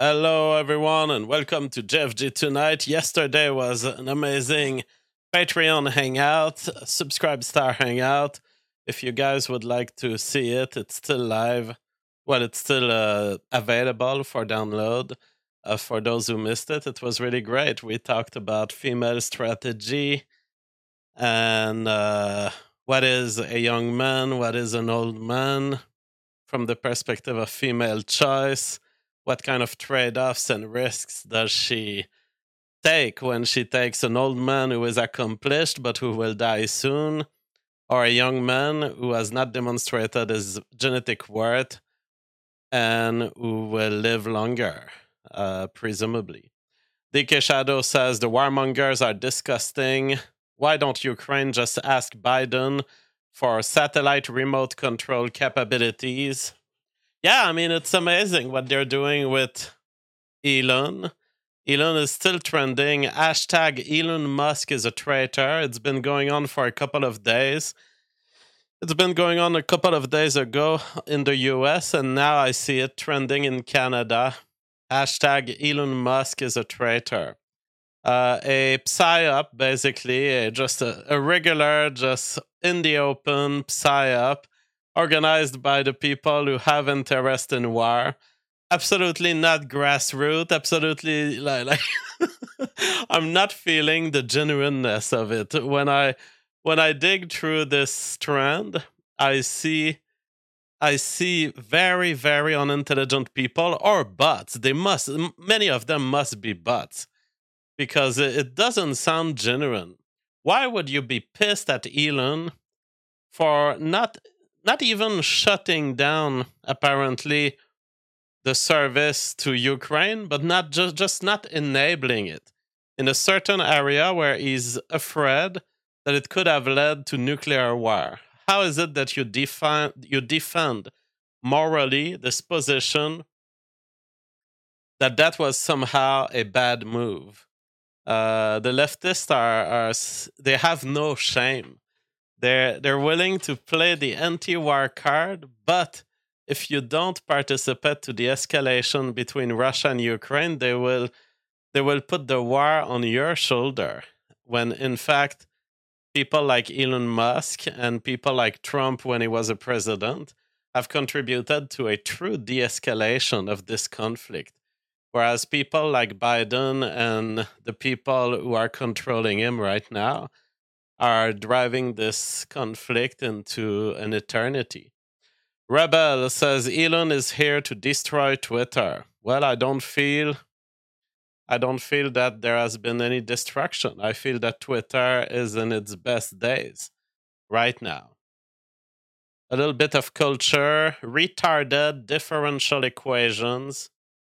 Hello, everyone, and welcome to JFG Tonight. Yesterday was an amazing Patreon hangout, Subscribe Star hangout. If you guys would like to see it, it's still live. Well, it's still available for download. For those who missed it, it was really great. We talked about female strategy and what is a young man, what is an old man from the perspective of female choice. What kind of trade-offs and risks does she take when she takes an old man who is accomplished but who will die soon, or a young man who has not demonstrated his genetic worth and who will live longer, presumably? DK Shadow says the warmongers are disgusting. Why don't Ukraine just ask Biden for satellite remote control capabilities? Yeah, I mean, it's amazing what they're doing with Elon. Elon is still trending. Hashtag Elon Musk is a traitor. It's been going on for a couple of days. It's been going on a couple of days ago in the US, and now I see it trending in Canada. Hashtag Elon Musk is a traitor. A psyop, basically, just a regular, just in the open psyop, organized by the people who have interest in war. Absolutely not grassroots. Absolutely like I'm not feeling the genuineness of it. When I dig through this trend, I see very, very unintelligent people or bots. Many of them must be bots because it doesn't sound genuine. Why would you be pissed at Elon for not even shutting down, apparently, the service to Ukraine, but not just not enabling it in a certain area where he's afraid that it could have led to nuclear war? How is it that you defend morally this position that was somehow a bad move? The leftists they have no shame. They're willing to play the anti-war card, but if you don't participate to the escalation between Russia and Ukraine, they will put the war on your shoulder. When in fact, people like Elon Musk and people like Trump, when he was a president, have contributed to a true de-escalation of this conflict. Whereas people like Biden and the people who are controlling him right now are driving this conflict into an eternity. Rebel says Elon is here to destroy Twitter. Well, I don't feel that there has been any destruction. I feel that Twitter is in its best days right now. A little bit of culture. Retarded differential equations,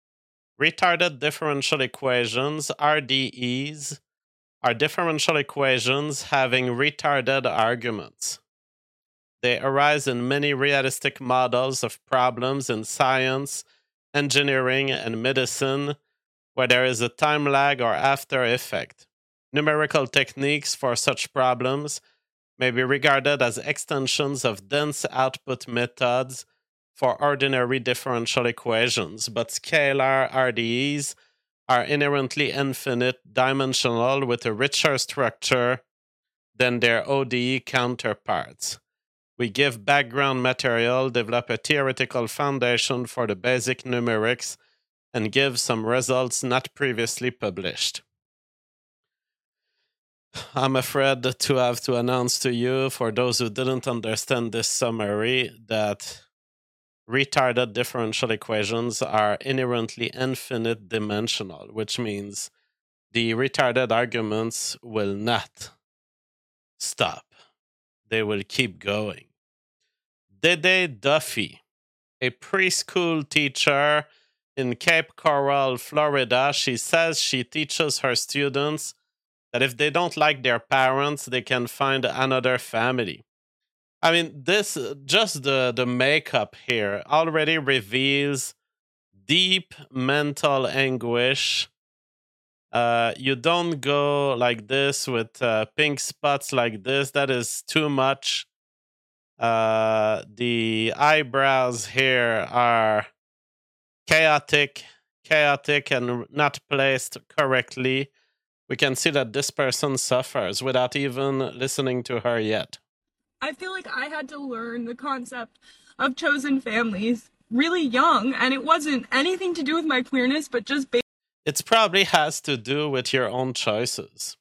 RDEs, are differential equations having retarded arguments. They arise in many realistic models of problems in science, engineering, and medicine, where there is a time lag or after effect. Numerical techniques for such problems may be regarded as extensions of dense output methods for ordinary differential equations, but scalar RDEs are inherently infinite dimensional with a richer structure than their ODE counterparts. We give background material, develop a theoretical foundation for the basic numerics, and give some results not previously published. I'm afraid to have to announce to you, for those who didn't understand this summary, that retarded differential equations are inherently infinite dimensional, which means the retarded arguments will not stop. They will keep going. Dede Duffy, a preschool teacher in Cape Coral, Florida, she says she teaches her students that if they don't like their parents, they can find another family. I mean, this just the makeup here already reveals deep mental anguish. You don't go like this with pink spots like this. That is too much. The eyebrows here are chaotic, chaotic and not placed correctly, we can see that this person suffers without even listening to her yet. I feel like I had to learn the concept of chosen families really young, and it wasn't anything to do with my queerness, but just it probably has to do with your own choices.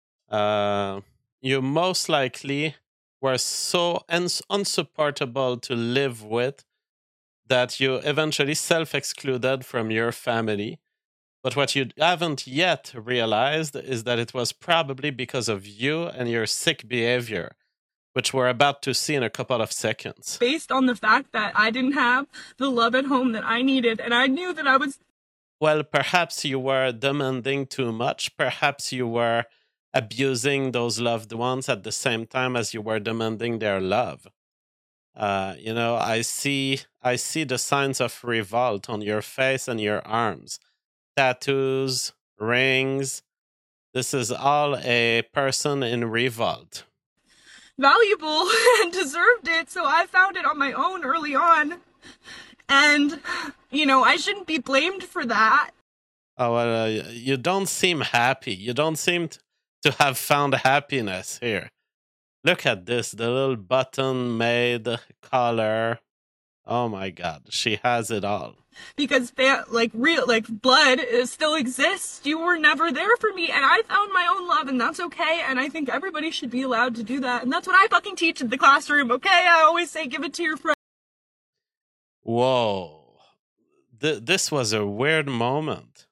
You most likely were so unsupportable to live with that you eventually self-excluded from your family. But what you haven't yet realized is that it was probably because of you and your sick behavior, which we're about to see in a couple of seconds. Based on the fact that I didn't have the love at home that I needed, and I knew that I was... Well, perhaps you were demanding too much. Perhaps you were abusing those loved ones at the same time as you were demanding their love. I see the signs of revolt on your face and your arms. Tattoos, rings. This is all a person in revolt. Valuable and deserved it, so I found it on my own early on. And, I shouldn't be blamed for that. Oh, well, you don't seem happy. You don't seem to have found happiness here. Look at this, the little button-made collar. Oh my God, she has it all. Because blood still exists. You were never there for me, and I found my own love, and that's okay. And I think everybody should be allowed to do that, and that's what I fucking teach in the classroom. Okay, I always say, give it to your friend. Whoa, this was a weird moment.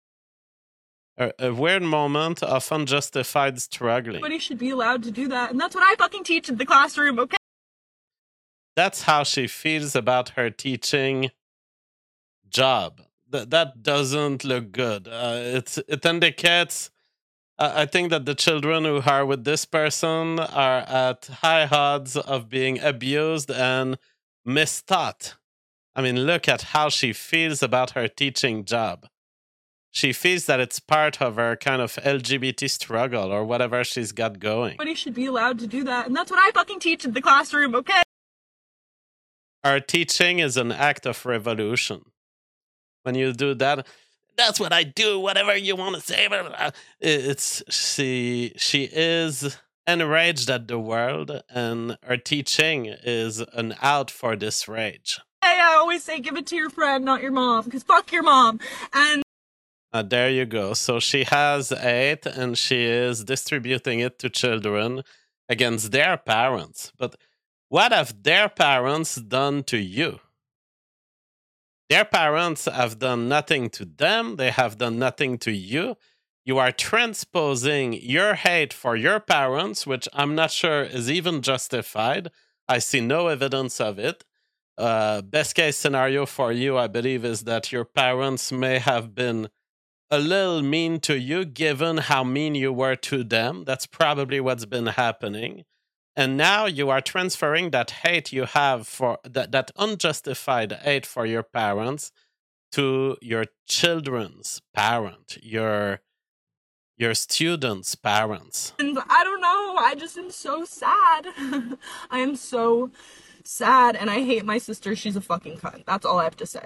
A weird moment of unjustified struggling. Everybody should be allowed to do that, and that's what I fucking teach in the classroom. Okay. That's how she feels about her teaching job. That doesn't look good. It indicates, I think that the children who are with this person are at high odds of being abused and mistaught. I mean, look at how she feels about her teaching job. She feels that it's part of her kind of LGBT struggle or whatever she's got going. Everybody should be allowed to do that, and that's what I fucking teach in the classroom, okay? Our teaching is an act of revolution. When you do that, that's what I do, whatever you want to say. She is enraged at the world, and her teaching is an out for this rage. Hey, I always say give it to your friend, not your mom, because fuck your mom. And there you go. So she has hate, and she is distributing it to children against their parents. But what have their parents done to you? Their parents have done nothing to them. They have done nothing to you. You are transposing your hate for your parents, which I'm not sure is even justified. I see no evidence of it. Best case scenario for you, I believe, is that your parents may have been a little mean to you, given how mean you were to them. That's probably what's been happening. And now you are transferring that hate you have for that unjustified hate for your parents to your children's parent, your students' parents. And I don't know, I just am so sad. I am so sad, and I hate my sister. She's a fucking cunt. That's all I have to say.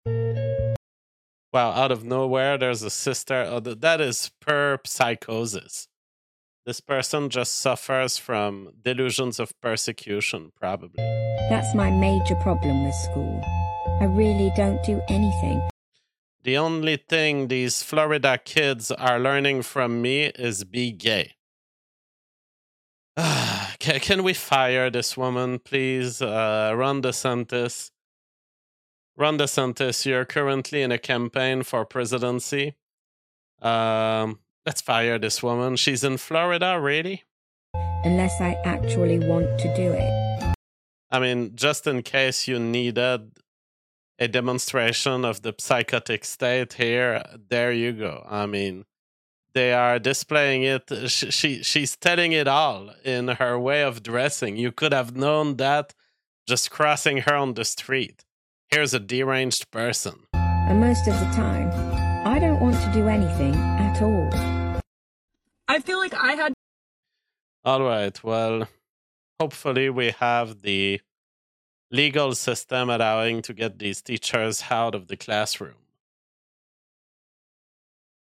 Wow, out of nowhere, there's a sister. Oh, that is pure psychosis. This person just suffers from delusions of persecution, probably. That's my major problem with school. I really don't do anything. The only thing these Florida kids are learning from me is be gay. Can we fire this woman, please? Ron DeSantis. Ron DeSantis, you're currently in a campaign for presidency. Let's fire this woman. She's in Florida, really? Unless I actually want to do it. I mean, just in case you needed a demonstration of the psychotic state here, there you go. I mean, they are displaying it. She's telling it all in her way of dressing. You could have known that just crossing her on the street. Here's a deranged person. And most of the time, I don't want to do anything at all. I feel like I had... All right, well, hopefully we have the legal system allowing to get these teachers out of the classroom.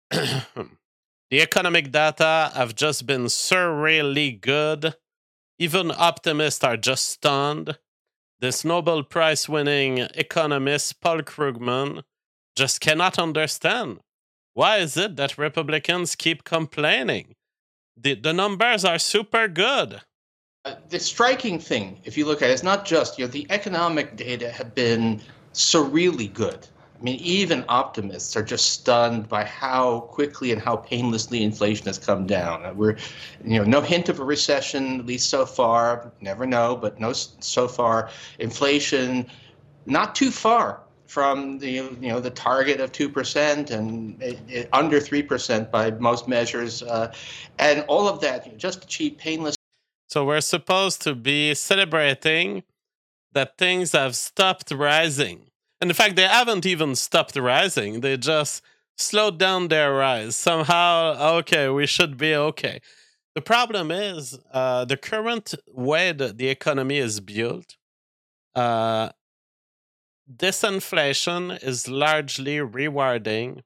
The economic data have just been surreally good. Even optimists are just stunned. This Nobel Prize winning economist, Paul Krugman, just cannot understand. Why is it that Republicans keep complaining? The numbers are super good. The striking thing, if you look at it, is not just, the economic data have been surreally good. I mean, even optimists are just stunned by how quickly and how painlessly inflation has come down. We're, no hint of a recession, at least so far. Never know, but no, so far. Inflation, not too far from the target of 2% and under 3% by most measures, and all of that just achieved painless. So we're supposed to be celebrating that things have stopped rising. And in fact, they haven't even stopped rising. They just slowed down their rise. Somehow, okay, we should be okay. The problem is the current way that the economy is built, disinflation is largely rewarding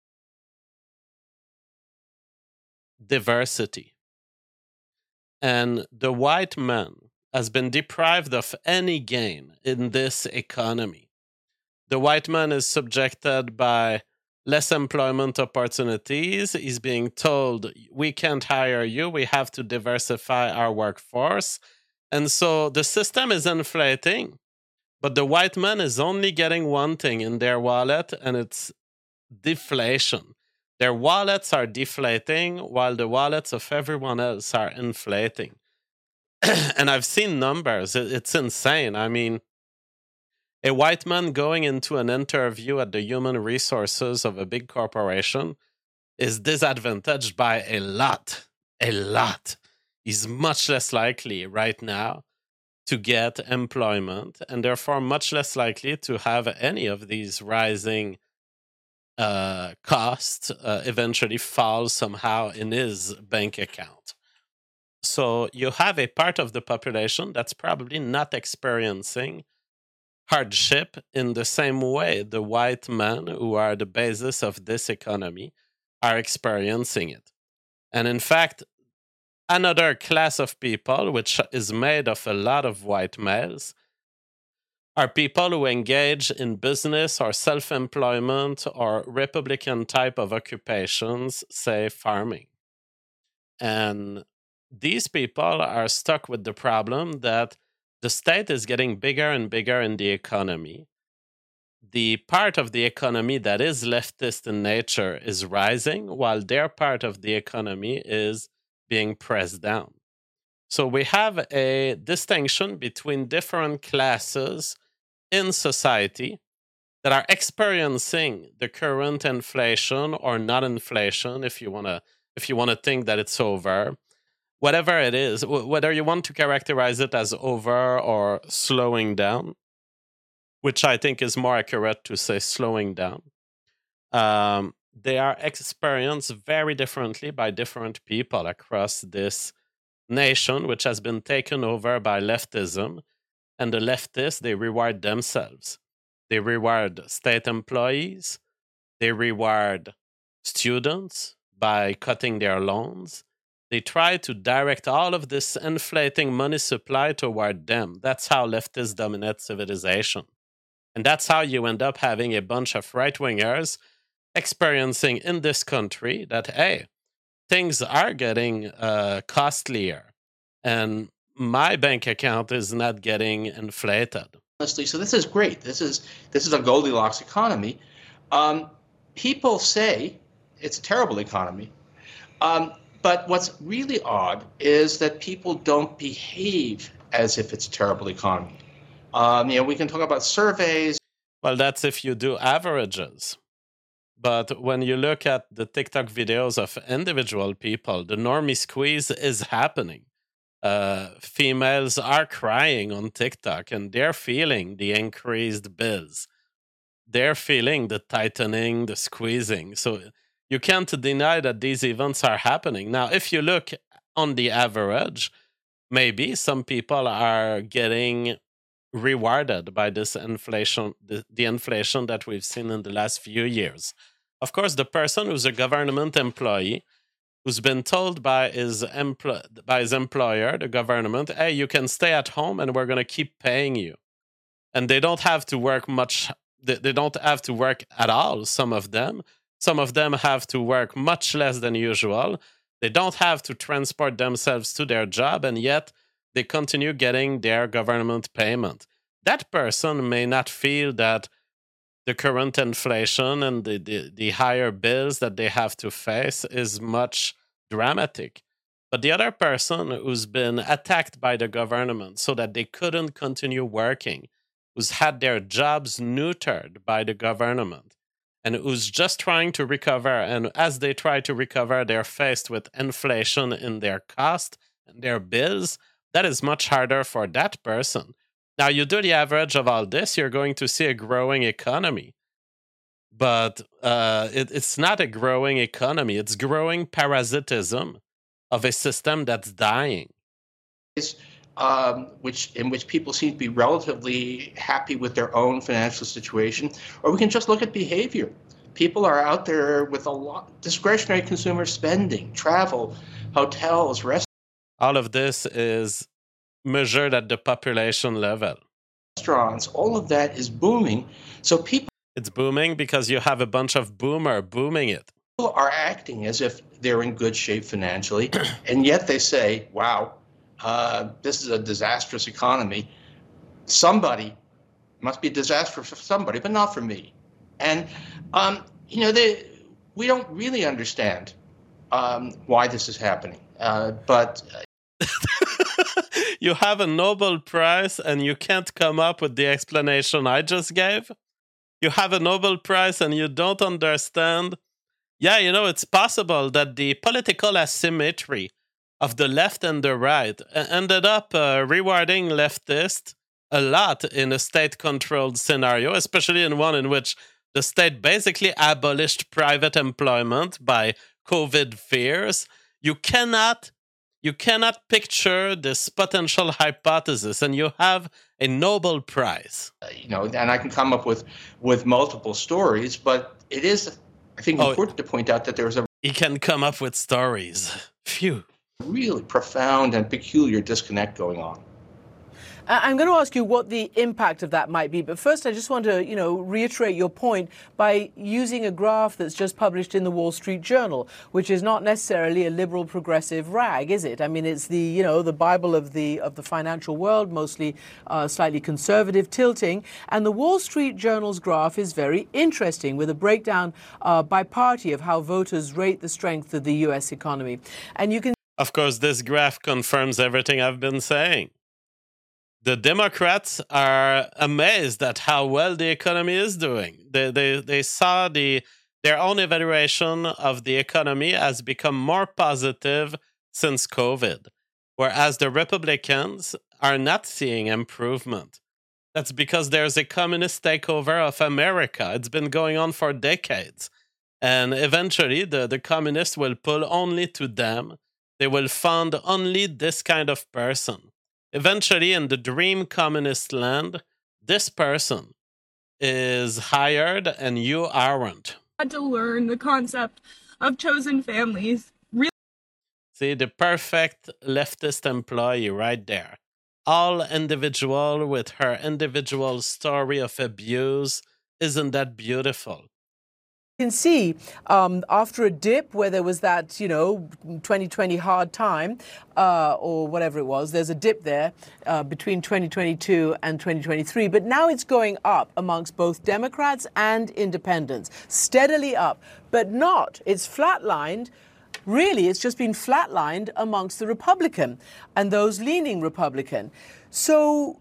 diversity. And the white man has been deprived of any gain in this economy. The white man is subjected by less employment opportunities. He's being told, we can't hire you, we have to diversify our workforce. And so the system is inflating, but the white man is only getting one thing in their wallet, and it's deflation. Their wallets are deflating while the wallets of everyone else are inflating. And I've seen numbers. It's insane. I mean, a white man going into an interview at the human resources of a big corporation is disadvantaged by a lot. A lot. He's much less likely right now to get employment, and therefore much less likely to have any of these rising costs eventually fall somehow in his bank account. So you have a part of the population that's probably not experiencing hardship in the same way the white men, who are the basis of this economy, are experiencing it. And in fact, another class of people, which is made of a lot of white males, are people who engage in business or self-employment or Republican type of occupations, say farming. And these people are stuck with the problem that the state is getting bigger and bigger in the economy. The part of the economy that is leftist in nature is rising, while their part of the economy is being pressed down. So we have a distinction between different classes in society that are experiencing the current inflation or not inflation, if you want to think that it's over. Whatever it is, whether you want to characterize it as over or slowing down, which I think is more accurate to say slowing down, they are experienced very differently by different people across this nation, which has been taken over by leftism. And the leftists, they reward themselves. They reward state employees. They reward students by cutting their loans. They try to direct all of this inflating money supply toward them. That's how leftists dominate civilization. And that's how you end up having a bunch of right-wingers experiencing in this country that, hey, things are getting costlier and my bank account is not getting inflated. So this is great. This is a Goldilocks economy. People say it's a terrible economy. But what's really odd is that people don't behave as if it's a terrible economy. We can talk about surveys. Well, that's if you do averages. But when you look at the TikTok videos of individual people, the normie squeeze is happening. Females are crying on TikTok and they're feeling the increased bills. They're feeling the tightening, the squeezing. So you can't deny that these events are happening. Now, if you look on the average, maybe some people are getting rewarded by this inflation, the inflation that we've seen in the last few years. Of course, the person who's a government employee who's been told by his employer, the government, hey, you can stay at home and we're going to keep paying you. And they don't have to work much. They don't have to work at all, some of them. Some of them have to work much less than usual. They don't have to transport themselves to their job, and yet they continue getting their government payment. That person may not feel that the current inflation and the higher bills that they have to face is much dramatic. But the other person who's been attacked by the government so that they couldn't continue working, who's had their jobs neutered by the government, and who's just trying to recover, and as they try to recover, they're faced with inflation in their cost and their bills, that is much harder for that person. Now, you do the average of all this, you're going to see a growing economy. But it's not a growing economy. It's growing parasitism of a system that's dying. In which people seem to be relatively happy with their own financial situation, or we can just look at behavior. People are out there with a lot discretionary consumer spending, travel, hotels, restaurants. All of this is measured at the population level. Restaurants, all of that is booming. So it's booming because you have a bunch of boomer booming it. People are acting as if they're in good shape financially, and yet they say, wow, this is a disastrous economy. Somebody must be disastrous for somebody, but not for me. And, we don't really understand why this is happening. But you have a Nobel Prize and you can't come up with the explanation I just gave? You have a Nobel Prize and you don't understand? Yeah, it's possible that the political asymmetry of the left and the right ended up rewarding leftists a lot in a state-controlled scenario, especially in one in which the state basically abolished private employment by COVID fears. You cannot picture this potential hypothesis, and you have a Nobel Prize. And I can come up with multiple stories, but it is, I think, important to point out that there's he can come up with stories. Phew. Really profound and peculiar disconnect going on. I'm going to ask you what the impact of that might be. But first, I just want to, reiterate your point by using a graph that's just published in the Wall Street Journal, which is not necessarily a liberal progressive rag, is it? I mean, it's the, the Bible of the financial world, mostly slightly conservative tilting. And the Wall Street Journal's graph is very interesting, with a breakdown by party of how voters rate the strength of the U.S. economy. And you can. Of course, this graph confirms everything I've been saying. The Democrats are amazed at how well the economy is doing. They saw their own evaluation of the economy has become more positive since COVID, whereas the Republicans are not seeing improvement. That's because there's a communist takeover of America. It's been going on for decades. And eventually, the communists will pull only to them. They will fund only this kind of person. Eventually, in the dream communist land, this person is hired and you aren't. I had to learn the concept of chosen families. See, the perfect leftist employee right there. All individual with her individual story of abuse. Isn't that beautiful? You can see after a dip where there was that, 2020 hard time or whatever it was, there's a dip there between 2022 and 2023. But now it's going up amongst both Democrats and independents, steadily up, but not. It's flatlined. Really, it's just been flatlined amongst the Republican and those leaning Republican. So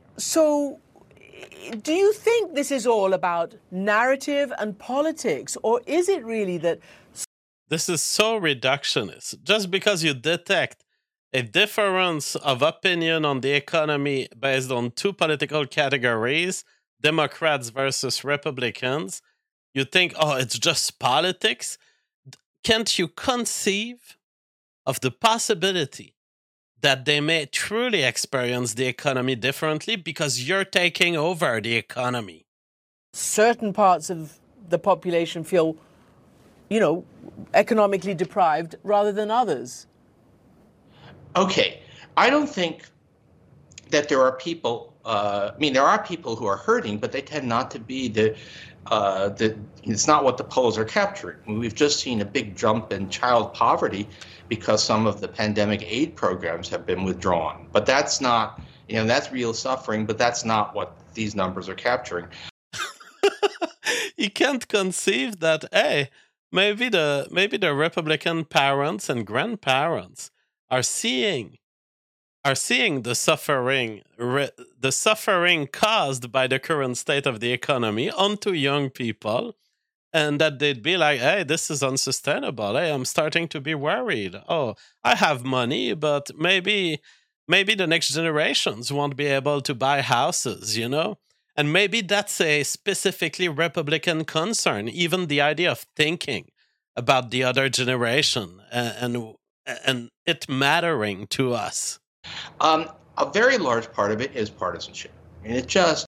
do you think this is all about narrative and politics, or is it really that... This is so reductionist. Just because you detect a difference of opinion on the economy based on two political categories, Democrats versus Republicans, you think, oh, it's just politics? Can't you conceive of the possibility that they may truly experience the economy differently because you're taking over the economy? Certain parts of the population feel economically deprived rather than others? Okay, I don't think that there are people. There are people who are hurting, but they tend not to be the. It's not what the polls are capturing. We've just seen a big jump in child poverty because some of the pandemic aid programs have been withdrawn. But that's not, that's real suffering. But that's not what these numbers are capturing. You can't conceive that. Hey, maybe the Republican parents and grandparents are seeing the suffering caused by the current state of the economy onto young people, and that they'd be like, hey, this is unsustainable. Hey, I'm starting to be worried. Oh, I have money, but maybe the next generations won't be able to buy houses, And maybe that's a specifically Republican concern, even the idea of thinking about the other generation and it mattering to us. A very large part of it is partisanship. It just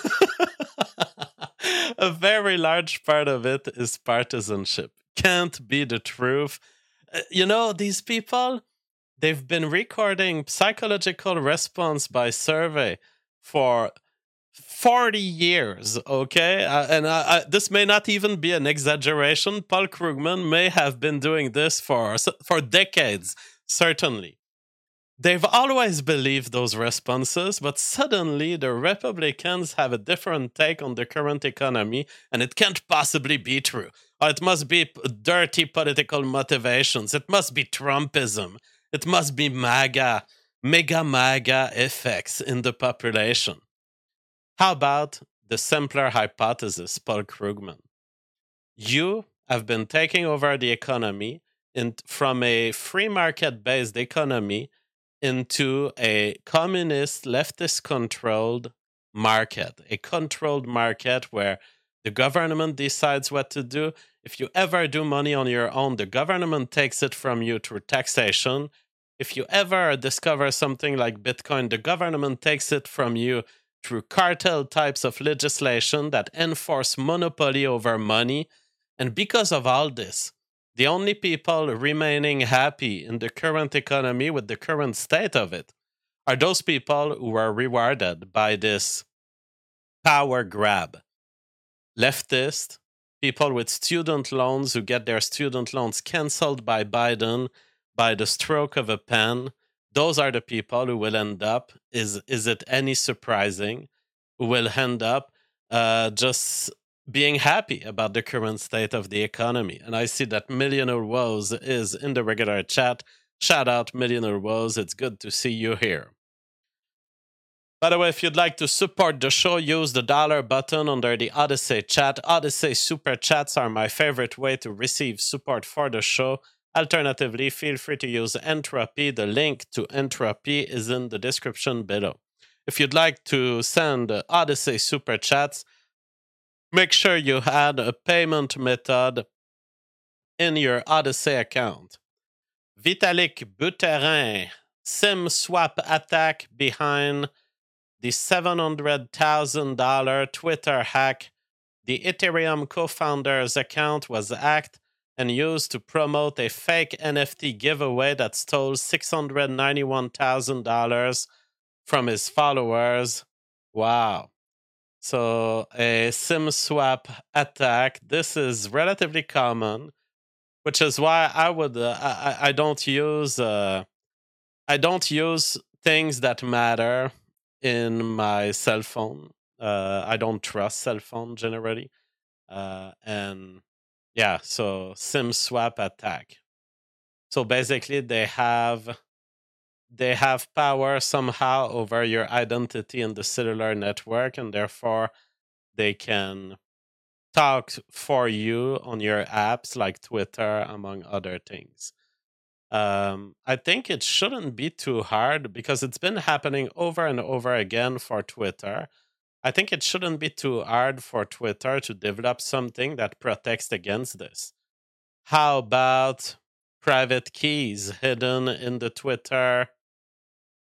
a very large part of it is partisanship. Can't be the truth. These people, they've been recording psychological response by survey for 40 years, okay? And this may not even be an exaggeration. Paul Krugman may have been doing this for decades, certainly. They've always believed those responses, but suddenly the Republicans have a different take on the current economy, and it can't possibly be true. Or it must be dirty political motivations. It must be Trumpism. It must be mega MAGA effects in the population. How about the simpler hypothesis, Paul Krugman? You have been taking over the economy from a free market-based economy into a communist, leftist-controlled market, a controlled market where the government decides what to do. If you ever do money on your own, the government takes it from you through taxation. If you ever discover something like Bitcoin, the government takes it from you through cartel types of legislation that enforce monopoly over money. And because of all this, the only people remaining happy in the current economy with the current state of it are those people who are rewarded by this power grab. Leftist, people with student loans who get their student loans canceled by Biden by the stroke of a pen. Those are the people who will end up, is it any surprising, who will end up just being happy about the current state of the economy. And I see that Millionaire Woes is in the regular chat. Shout out, Millionaire Woes. It's good to see you here. By the way, if you'd like to support the show, use the dollar button under the Odyssey chat. Odyssey super chats are my favorite way to receive support for the show. Alternatively, feel free to use Entropy. The link to Entropy is in the description below. If you'd like to send Odyssey super chats, make sure you add a payment method in your Odyssey account. Vitalik Buterin, SIM swap attack behind the $700,000 Twitter hack. The Ethereum co-founder's account was hacked and used to promote a fake NFT giveaway that stole $691,000 from his followers. Wow. So a SIM swap attack, this is relatively common, which is why I don't use things that matter in my cell phone. I don't trust cell phone generally. And yeah, so SIM swap attack. So basically they have power somehow over your identity in the cellular network, and therefore they can talk for you on your apps like Twitter, among other things. I think it shouldn't be too hard because it's been happening over and over again for Twitter. I think it shouldn't be too hard for Twitter to develop something that protects against this. How about private keys hidden in the Twitter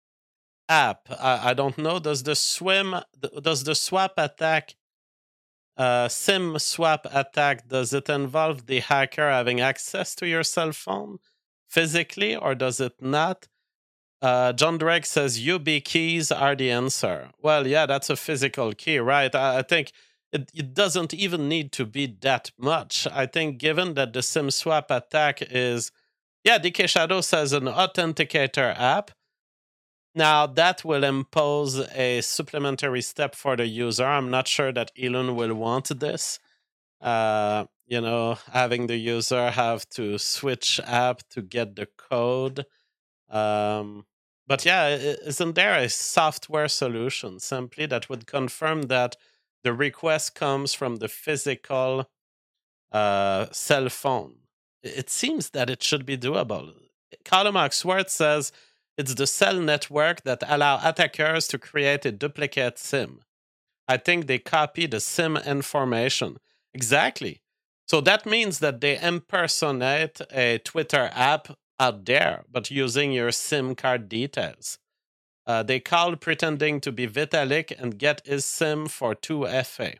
app? I don't know. Does the swap attack SIM swap attack, does it involve the hacker having access to your cell phone physically, or does it not? John Drake says YubiKeys are the answer. Well, yeah, that's a physical key, right? I think it doesn't even need to be that much. I think given that the SIM swap attack is, yeah, DK Shadow says an authenticator app. Now, that will impose a supplementary step for the user. I'm not sure that Elon will want this. Having the user have to switch app to get the code. But yeah, isn't there a software solution simply that would confirm that the request comes from the physical cell phone? It seems that it should be doable. Colomac Schwartz says it's the cell network that allow attackers to create a duplicate SIM. I think they copy the SIM information. Exactly. So that means that they impersonate a Twitter app out there, but using your SIM card details. They call pretending to be Vitalik and get his SIM for 2FA.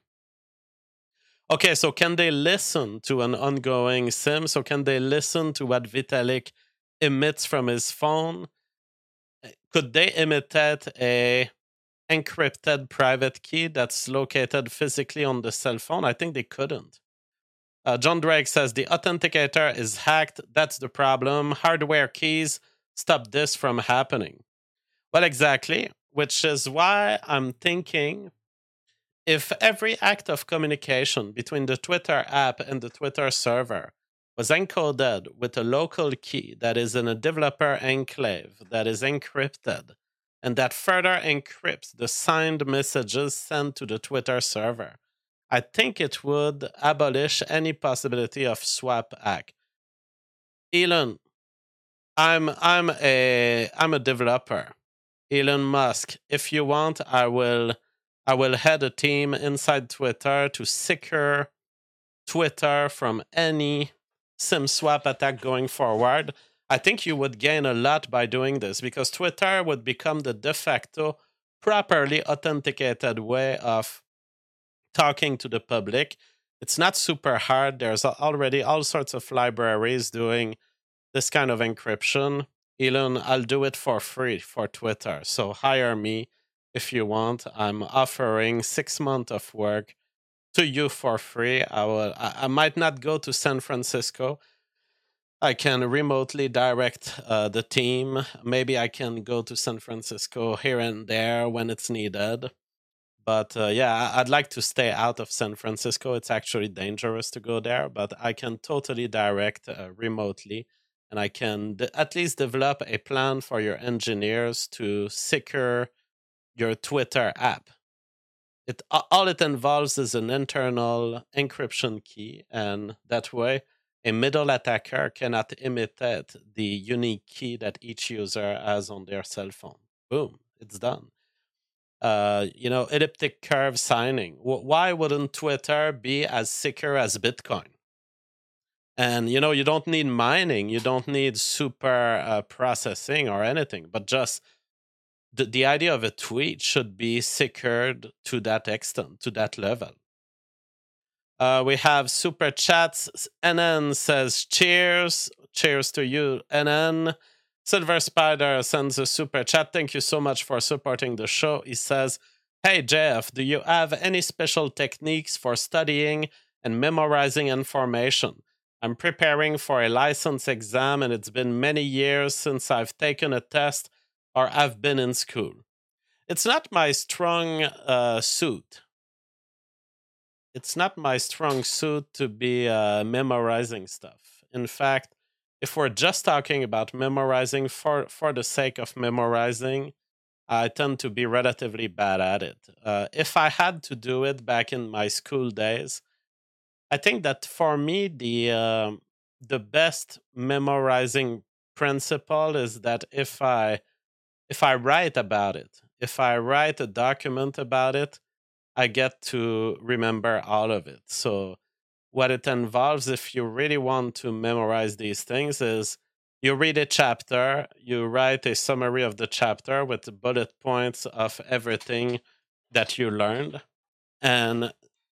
Okay, so can they listen to an ongoing SIM? So can they listen to what Vitalik emits from his phone? Could they imitate a encrypted private key that's located physically on the cell phone? I think they couldn't. John Drake says the authenticator is hacked. That's the problem. Hardware keys stop this from happening. Well, exactly, which is why I'm thinking if every act of communication between the Twitter app and the Twitter server was encoded with a local key that is in a developer enclave that is encrypted, and that further encrypts the signed messages sent to the Twitter server, I think it would abolish any possibility of swap hack. Elon, I'm a developer. Elon Musk, if you want, I will head a team inside Twitter to secure Twitter from any SIM swap attack going forward. I think you would gain a lot by doing this because Twitter would become the de facto properly authenticated way of talking to the public. It's not super hard. There's already all sorts of libraries doing this kind of encryption. Elon, I'll do it for free for Twitter. So hire me if you want. I'm offering 6 months of work to you for free. I might not go to San Francisco. I can remotely direct the team. Maybe I can go to San Francisco here and there when it's needed. But yeah, I'd like to stay out of San Francisco. It's actually dangerous to go there, but I can totally direct remotely. And I can at least develop a plan for your engineers to secure your Twitter app. All it involves is an internal encryption key, and that way a middle attacker cannot imitate the unique key that each user has on their cell phone. Boom, it's done. Elliptic curve signing. Why wouldn't Twitter be as secure as Bitcoin? And, you don't need mining. You don't need super processing or anything, but just the idea of a tweet should be secured to that extent, to that level. We have super chats. NN says, cheers. Cheers to you, NN. Silver Spider sends a super chat. Thank you so much for supporting the show. He says, hey, Jeff, do you have any special techniques for studying and memorizing information? I'm preparing for a license exam, and it's been many years since I've taken a test or I've been in school. It's not my strong suit. It's not my strong suit to be memorizing stuff. In fact, if we're just talking about memorizing for the sake of memorizing, I tend to be relatively bad at it. If I had to do it back in my school days, I think that for me, the best memorizing principle is that if I write about it, if I write a document about it, I get to remember all of it. So what it involves, if you really want to memorize these things, is you read a chapter, you write a summary of the chapter with the bullet points of everything that you learned. And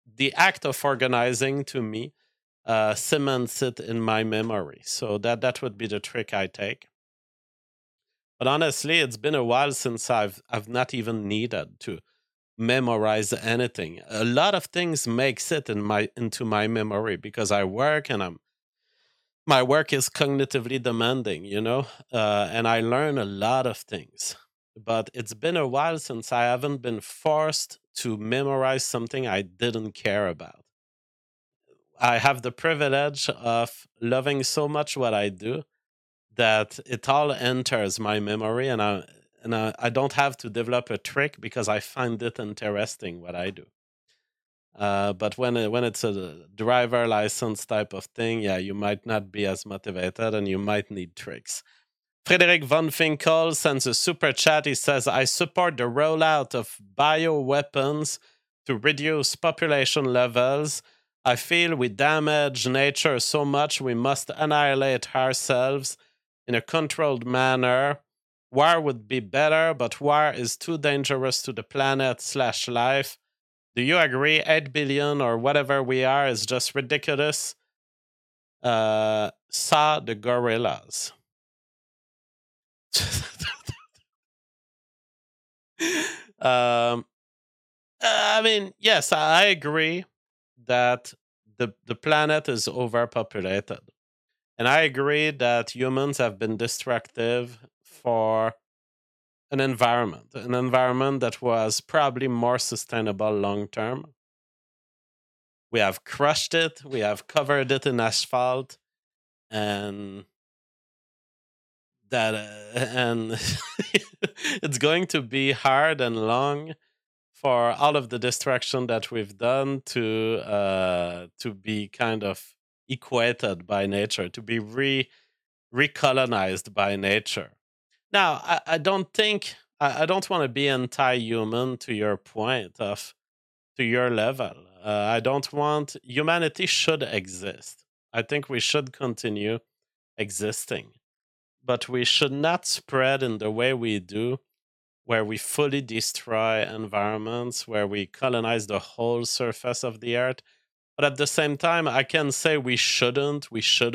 the act of organizing to me cements it in my memory. So that would be the trick I take. But honestly, it's been a while since I've not even needed to memorize anything. A lot of things makes it into my memory because I work and my work is cognitively demanding, and I learn a lot of things. But it's been a while since I haven't been forced to memorize something I didn't care about. I have the privilege of loving so much what I do that it all enters my memory, and I don't have to develop a trick because I find it interesting what I do. But when it's a driver license type of thing, yeah, you might not be as motivated and you might need tricks. Frederick Von Finkel sends a super chat. He says, I support the rollout of bioweapons to reduce population levels. I feel we damage nature so much we must annihilate ourselves in a controlled manner. War would be better, but war is too dangerous to the planet/life. Do you agree? 8 billion or whatever we are is just ridiculous. Saw the gorillas. I mean, yes, I agree that the planet is overpopulated. And I agree that humans have been destructive for an environment that was probably more sustainable long term. We have crushed it, we have covered it in asphalt, and it's going to be hard and long for all of the destruction that we've done to be kind of equated by nature, to be recolonized by nature. Now, I don't think I don't want to be anti-human to your point to your level. I don't want humanity should exist. I think we should continue existing, but we should not spread in the way we do, where we fully destroy environments, where we colonize the whole surface of the earth. But at the same time, I can say we shouldn't.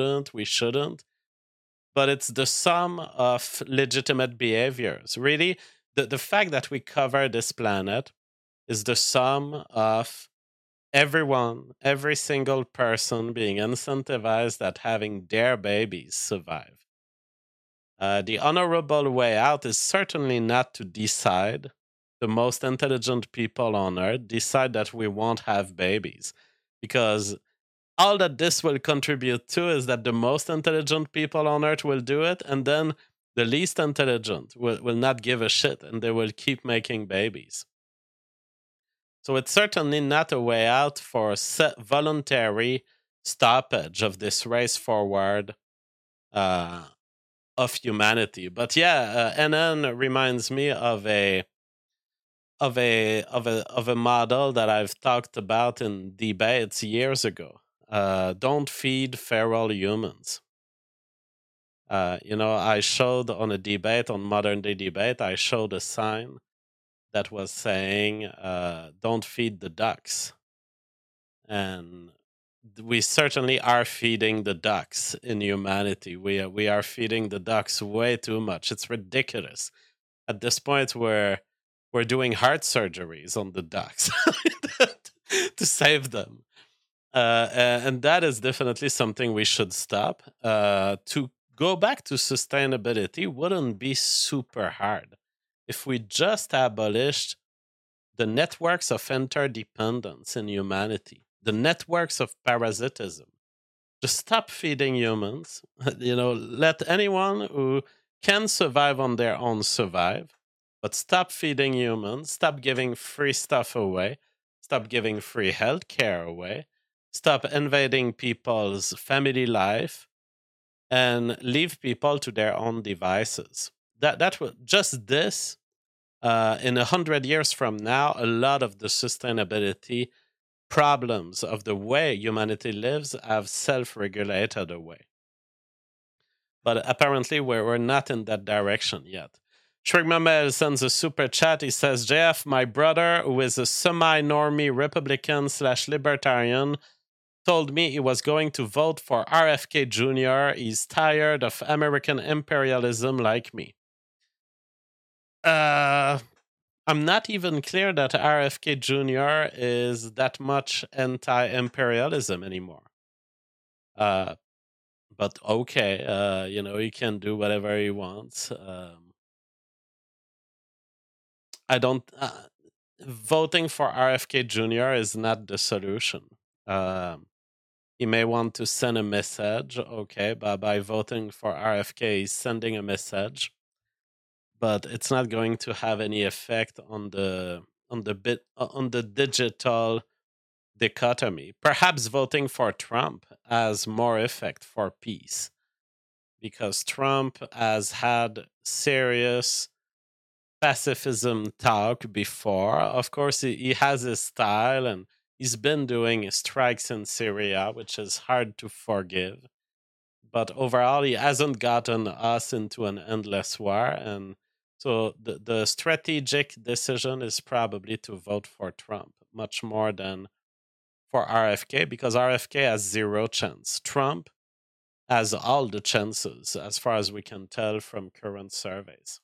But it's the sum of legitimate behaviors. Really, the fact that we cover this planet is the sum of everyone, every single person being incentivized at having their babies survive. The honorable way out is certainly not to decide, the most intelligent people on earth decide that we won't have babies, because all that this will contribute to is that the most intelligent people on earth will do it, and then the least intelligent will not give a shit, and they will keep making babies. So it's certainly not a way out for voluntary stoppage of this race forward of humanity. But yeah, NN reminds me of a model that I've talked about in debates years ago. Don't feed feral humans. I showed on a debate, on Modern Day Debate, I showed a sign that was saying, don't feed the ducks. And we certainly are feeding the ducks in humanity. We are feeding the ducks way too much. It's ridiculous. At this point, we're doing heart surgeries on the ducks to save them. And that is definitely something we should stop. To go back to sustainability wouldn't be super hard if we just abolished the networks of interdependence in humanity, the networks of parasitism. Just stop feeding humans. Let anyone who can survive on their own survive, but stop feeding humans, stop giving free stuff away, stop giving free healthcare away, stop invading people's family life, and leave people to their own devices. That will just this. In 100 years from now, a lot of the sustainability problems of the way humanity lives have self-regulated away. But apparently, we're not in that direction yet. Shrigmamel sends a super chat. He says, JF, my brother, who is a semi-normie Republican/libertarian, told me he was going to vote for RFK Jr. He's tired of American imperialism like me. I'm not even clear that RFK Jr. is that much anti-imperialism anymore. But okay, he can do whatever he wants. I don't. Voting for RFK Jr. is not the solution. He may want to send a message, okay, but by voting for RFK, he's sending a message, but it's not going to have any effect on the digital dichotomy. Perhaps voting for Trump has more effect for peace, because Trump has had serious pacifism talk before. Of course, he has his style, and he's been doing strikes in Syria, which is hard to forgive. But overall, he hasn't gotten us into an endless war. And so the strategic decision is probably to vote for Trump much more than for RFK, because RFK has zero chance. Trump has all the chances, as far as we can tell from current surveys.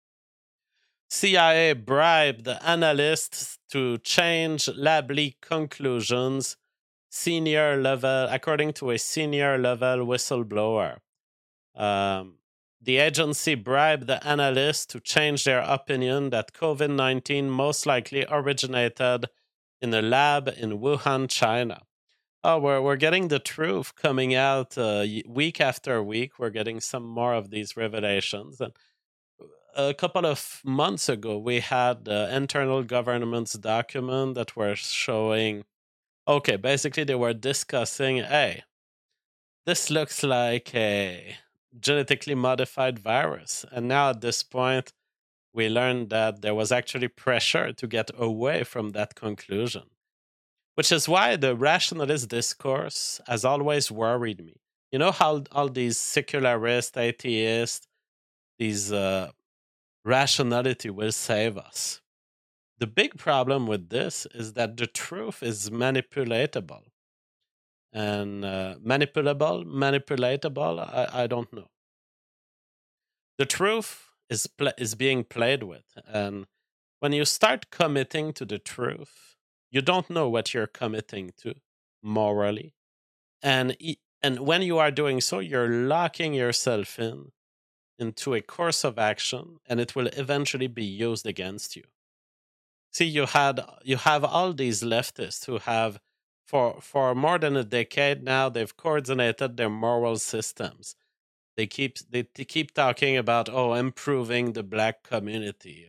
CIA bribed analysts to change lab leak conclusions according to a senior level whistleblower. The agency bribed the analysts to change their opinion that COVID-19 most likely originated in a lab in Wuhan, China. We're getting the truth coming out week after week. We're getting some more of these revelations. And a couple of months ago, we had the internal government's document that were showing, okay, basically they were discussing, hey, this looks like a genetically modified virus. And now at this point, we learned that there was actually pressure to get away from that conclusion, which is why the rationalist discourse has always worried me. You know how all these secularists, atheists, these rationality will save us. The big problem with this is that the truth is manipulatable. And manipulatable, I don't know. The truth is being played with. And when you start committing to the truth, you don't know what you're committing to morally. And when you are doing so, you're locking yourself into a course of action, and it will eventually be used against you. See, you have all these leftists who have, for more than a decade now, they've coordinated their moral systems. They keep talking about improving the black community,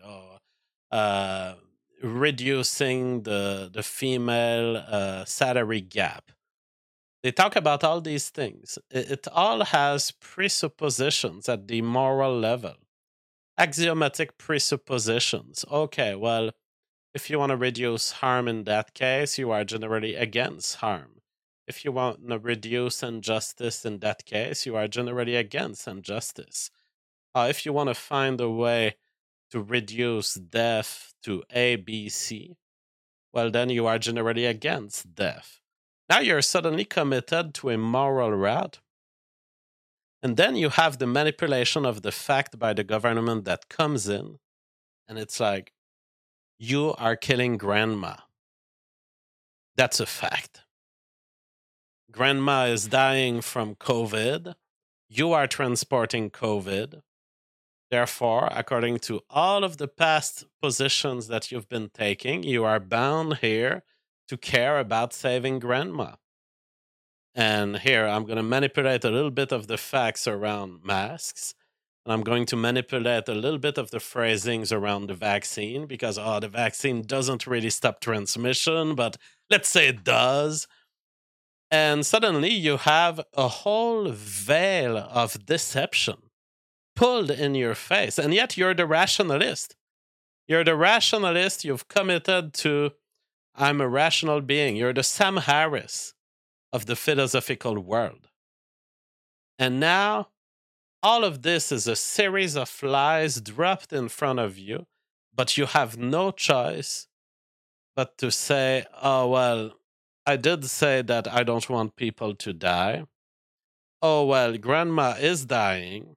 reducing the female salary gap. They talk about all these things. It all has presuppositions at the moral level. Axiomatic presuppositions. Okay, well, if you want to reduce harm in that case, you are generally against harm. If you want to reduce injustice in that case, you are generally against injustice. If you want to find a way to reduce death to A, B, C, well, then you are generally against death. Now you're suddenly committed to a moral route. And then you have the manipulation of the fact by the government that comes in. And it's like, you are killing grandma. That's a fact. Grandma is dying from COVID. You are transporting COVID. Therefore, according to all of the past positions that you've been taking, you are bound here to care about saving grandma. And here, I'm going to manipulate a little bit of the facts around masks. And I'm going to manipulate a little bit of the phrasings around the vaccine, because, the vaccine doesn't really stop transmission, but let's say it does. And suddenly you have a whole veil of deception pulled in your face. And yet you're the rationalist. You're the rationalist. You've committed to, I'm a rational being. You're the Sam Harris of the philosophical world. And now all of this is a series of lies dropped in front of you, but you have no choice but to say, oh, well, I did say that I don't want people to die. Oh, well, grandma is dying.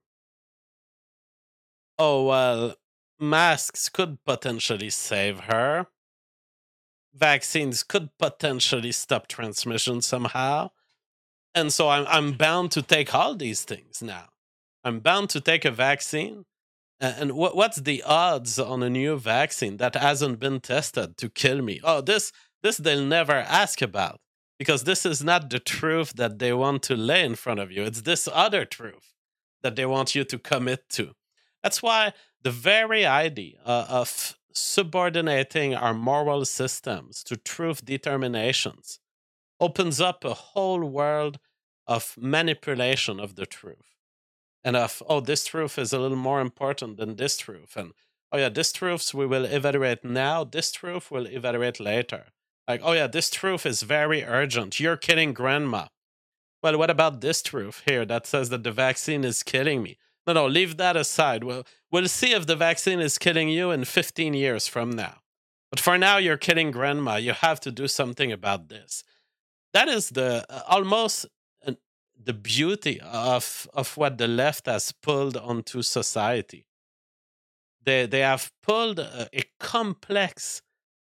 Oh, well, masks could potentially save her. Vaccines could potentially stop transmission somehow. And so I'm bound to take all these things now. I'm bound to take a vaccine. And what's the odds on a new vaccine that hasn't been tested to kill me? Oh, this they'll never ask about, because this is not the truth that they want to lay in front of you. It's this other truth that they want you to commit to. That's why the very idea of subordinating our moral systems to truth determinations opens up a whole world of manipulation of the truth. And of, oh, this truth is a little more important than this truth. And, oh yeah, this truth we will evaluate now, this truth we'll evaluate later. Like, oh yeah, this truth is very urgent. You're killing grandma. Well, what about this truth here that says that the vaccine is killing me? No, leave that aside. We'll see if the vaccine is killing you in 15 years from now. But for now, you're killing grandma. You have to do something about this. That is the almost the beauty of what the left has pulled onto society. They have pulled a complex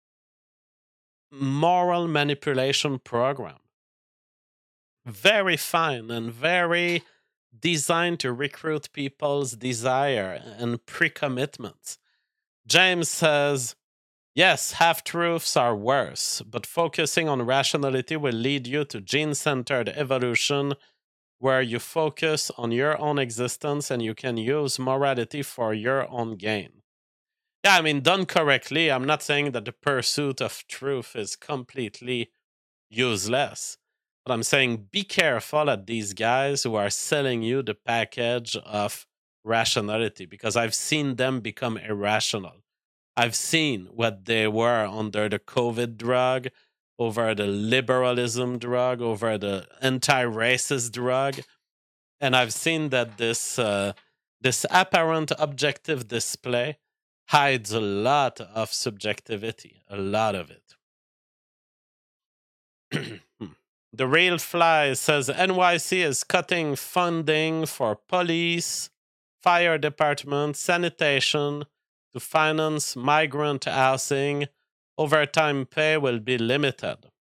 moral manipulation program, very fine and very designed to recruit people's desire and pre-commitments. James says, yes, half-truths are worse, but focusing on rationality will lead you to gene-centered evolution, where you focus on your own existence and you can use morality for your own gain. Yeah, I mean, done correctly, I'm not saying that the pursuit of truth is completely useless, but I'm saying be careful at these guys who are selling you the package of rationality, because I've seen them become irrational. I've seen what they were under the COVID drug, over the liberalism drug, over the anti-racist drug. And I've seen that this apparent objective display hides a lot of subjectivity, a lot of it. The Real Fly says NYC is cutting funding for police, fire department, sanitation to finance migrant housing. Overtime pay will be limited.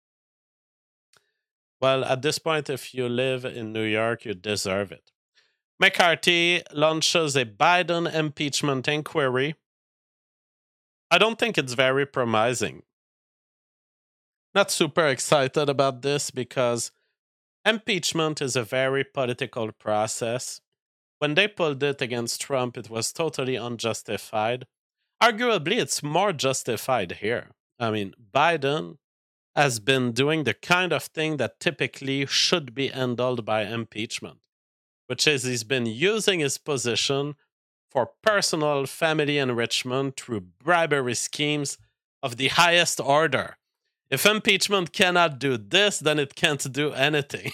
Well, at this point, if you live in New York, you deserve it. McCarthy launches a Biden impeachment inquiry. I don't think it's very promising. Not super excited about this, because impeachment is a very political process. When they pulled it against Trump, it was totally unjustified. Arguably, it's more justified here. I mean, Biden has been doing the kind of thing that typically should be handled by impeachment, which is he's been using his position for personal family enrichment through bribery schemes of the highest order. If impeachment cannot do this, then it can't do anything.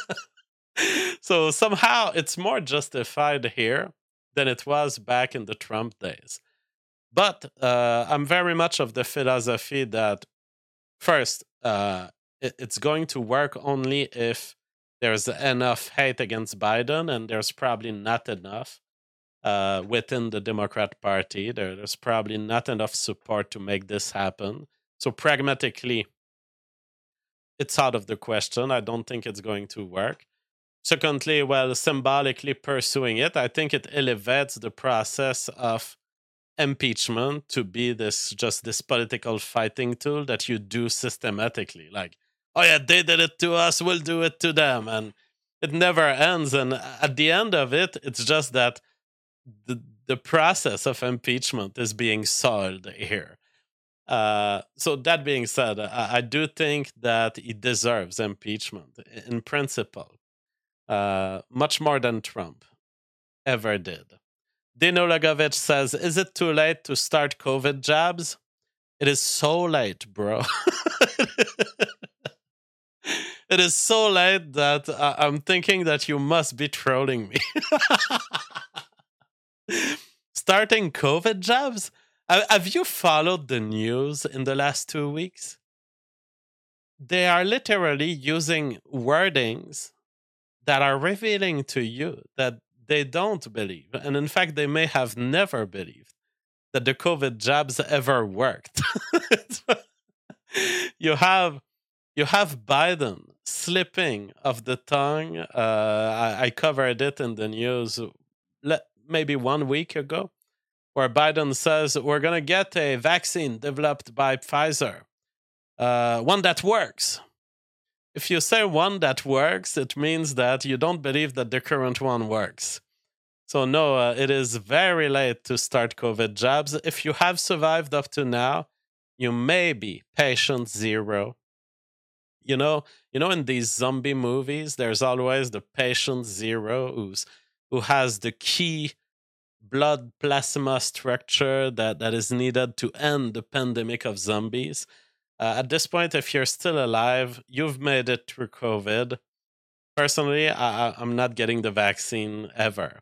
So somehow it's more justified here than it was back in the Trump days. But I'm very much of the philosophy that, first, it's going to work only if there's enough hate against Biden, and there's probably not enough within the Democrat Party. There's probably not enough support to make this happen. So pragmatically, it's out of the question. I don't think it's going to work. Secondly, well, symbolically pursuing it, I think it elevates the process of impeachment to be this political fighting tool that you do systematically. Like, oh yeah, they did it to us, we'll do it to them. And it never ends. And at the end of it, it's just that the process of impeachment is being soiled here. So that being said, I do think that he deserves impeachment in principle, much more than Trump ever did. Dino Lagovich says, is it too late to start COVID jabs? It is so late, bro. It is so late that I'm thinking that you must be trolling me. Starting COVID jabs? Have you followed the news in the last 2 weeks? They are literally using wordings that are revealing to you that they don't believe. And in fact, they may have never believed that the COVID jabs ever worked. you have Biden slipping of the tongue. I covered it in the news maybe 1 week ago, where Biden says we're going to get a vaccine developed by Pfizer, one that works. If you say one that works, it means that you don't believe that the current one works. So no, it is very late to start COVID jabs. If you have survived up to now, you may be patient zero. You know, in these zombie movies, there's always the patient zero who has the key blood plasma structure that is needed to end the pandemic of zombies. At this point, if you're still alive, you've made it through COVID. Personally, I'm not getting the vaccine ever.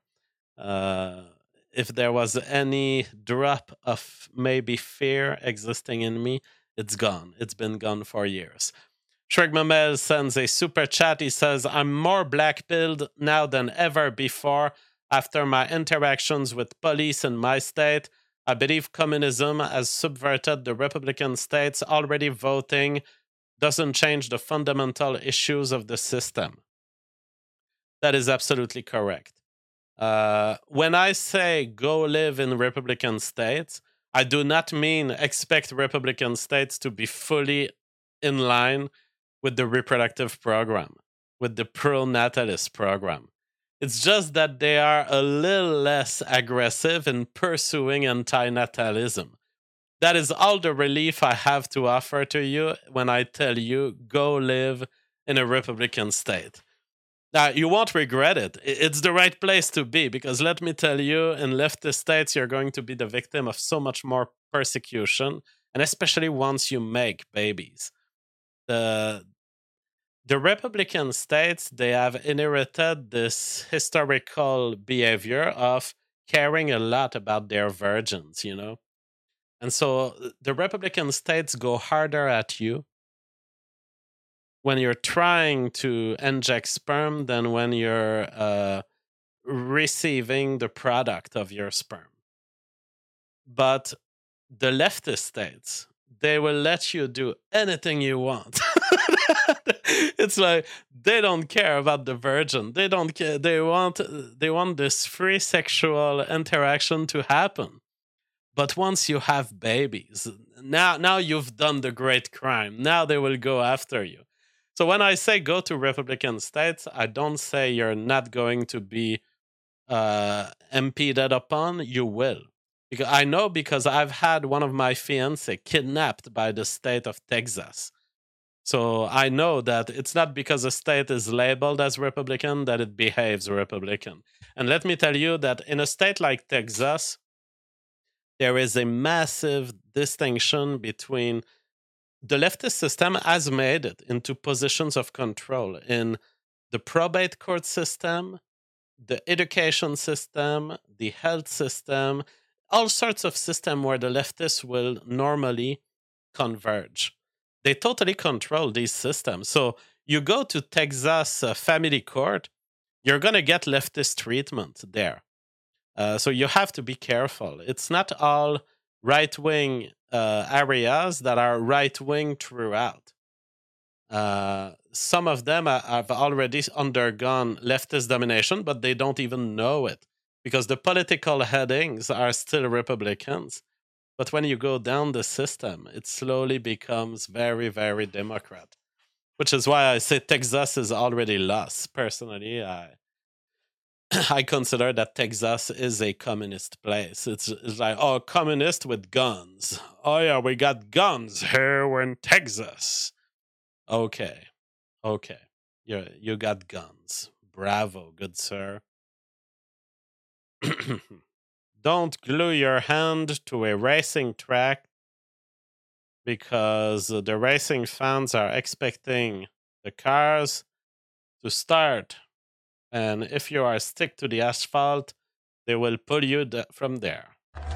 If there was any drop of maybe fear existing in me, it's gone. It's been gone for years. Shrek Mamel sends a super chat. He says, I'm more black-pilled now than ever before after my interactions with police in my state. I believe communism has subverted the Republican states. Already voting doesn't change the fundamental issues of the system. That is absolutely correct. When I say go live in Republican states, I do not mean expect Republican states to be fully in line with the reproductive program, with the pro-natalist program. It's just that they are a little less aggressive in pursuing anti-natalism. That is all the relief I have to offer to you when I tell you go live in a Republican state. Now, you won't regret it. It's the right place to be, because let me tell you, in leftist states, you're going to be the victim of so much more persecution, and especially once you make babies. The Republican states, they have inherited this historical behavior of caring a lot about their virgins, you know? And so the Republican states go harder at you when you're trying to inject sperm than when you're receiving the product of your sperm. But the leftist states, they will let you do anything you want. It's like they don't care about the virgin. They don't care. They want this free sexual interaction to happen. But once you have babies, now you've done the great crime. Now they will go after you. So when I say go to Republican states, I don't say you're not going to be impeded upon. You will. Because I know, because I've had one of my fiancé kidnapped by the state of Texas. So I know that it's not because a state is labeled as Republican that it behaves Republican. And let me tell you that in a state like Texas, there is a massive distinction between the leftist system has made it into positions of control in the probate court system, the education system, the health system, all sorts of systems where the leftists will normally converge. They totally control these systems. So you go to Texas family court, you're going to get leftist treatment there. So you have to be careful. It's not all right-wing areas that are right-wing throughout. Some of them have already undergone leftist domination, but they don't even know it, because the political headings are still Republicans. But when you go down the system, it slowly becomes very, very Democrat, which is why I say Texas is already lost. Personally, I consider that Texas is a communist place. It's like, oh, communist with guns. Oh, yeah, we got guns here in Texas. Okay. You got guns. Bravo, good sir. Don't glue your hand to a racing track, because the racing fans are expecting the cars to start. And if you are stick to the asphalt, they will pull you from there.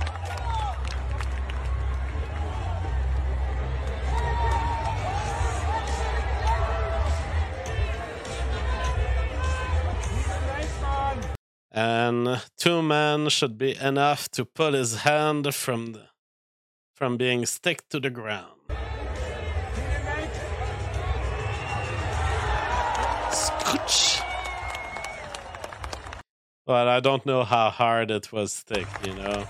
And 2 men should be enough to pull his hand from being stick to the ground. Scooch. Well, I don't know how hard it was stick, you know.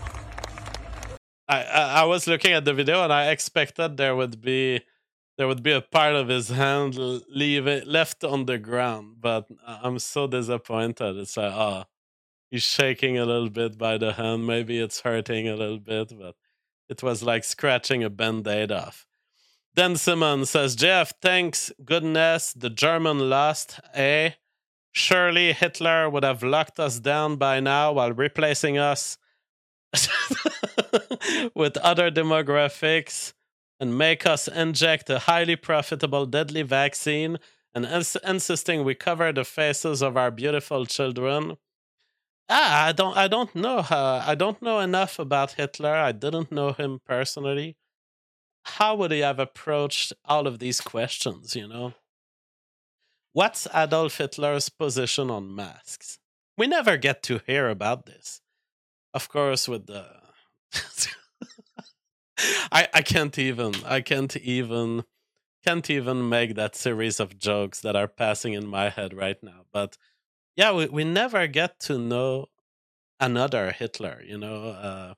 I was looking at the video and I expected there would be a part of his hand left on the ground, but I'm so disappointed. It's like, oh, he's shaking a little bit by the hand. Maybe it's hurting a little bit, but it was like scratching a Band-Aid off. Then Simon says, Jeff, thanks goodness the German lost, eh? Surely Hitler would have locked us down by now while replacing us with other demographics and make us inject a highly profitable, deadly vaccine and insisting we cover the faces of our beautiful children. I don't know. I don't know enough about Hitler. I didn't know him personally. How would he have approached all of these questions, you know? What's Adolf Hitler's position on masks? We never get to hear about this. Of course, with the... I can't even make that series of jokes that are passing in my head right now. But yeah, we never get to know another Hitler, you know.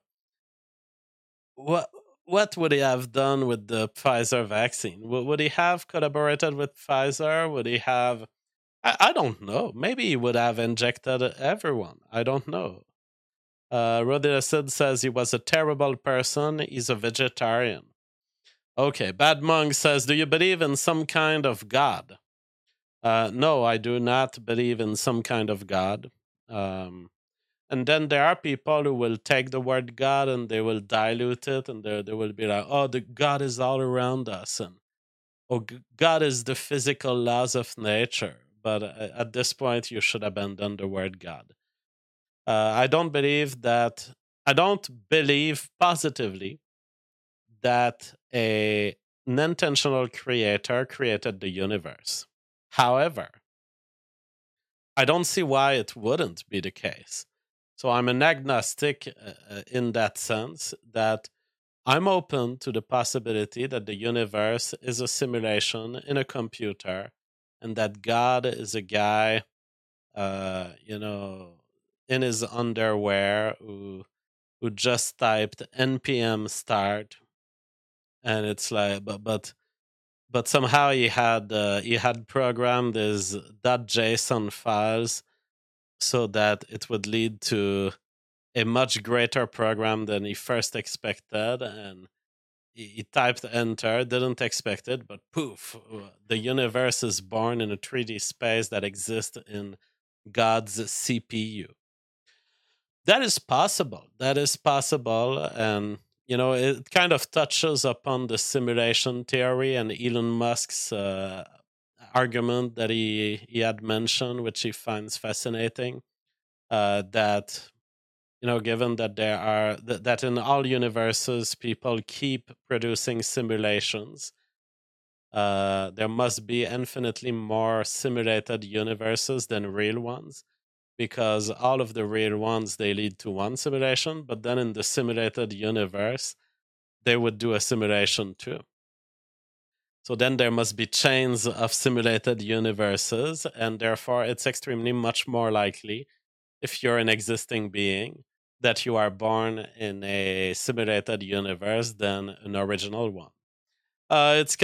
What would he have done with the Pfizer vaccine? Would he have collaborated with Pfizer? Would he have... I don't know. Maybe he would have injected everyone. I don't know. Rodilacid says he was a terrible person. He's a vegetarian. Okay, Bad Monk says, do you believe in some kind of God? No, I do not believe in some kind of God. And then there are people who will take the word God and they will dilute it, and they will be like, oh, the God is all around us, and God is the physical laws of nature. But at this point, you should abandon the word God. I don't believe positively that an intentional creator created the universe. However, I don't see why it wouldn't be the case. So I'm an agnostic in that sense, that I'm open to the possibility that the universe is a simulation in a computer, and that God is a guy, you know, in his underwear who just typed npm start, and it's like, but somehow he had programmed his .json files so that it would lead to a much greater program than he first expected, and he typed enter, didn't expect it, but poof, the universe is born in a 3D space that exists in God's CPU. That is possible. And, you know, it kind of touches upon the simulation theory and Elon Musk's argument that he had mentioned, which he finds fascinating, that, you know, given that there are that in all universes people keep producing simulations, there must be infinitely more simulated universes than real ones, because all of the real ones, they lead to one simulation, but then in the simulated universe they would do a simulation too. So then there must be chains of simulated universes, and therefore it's extremely much more likely, if you're an existing being, that you are born in a simulated universe than an original one. I've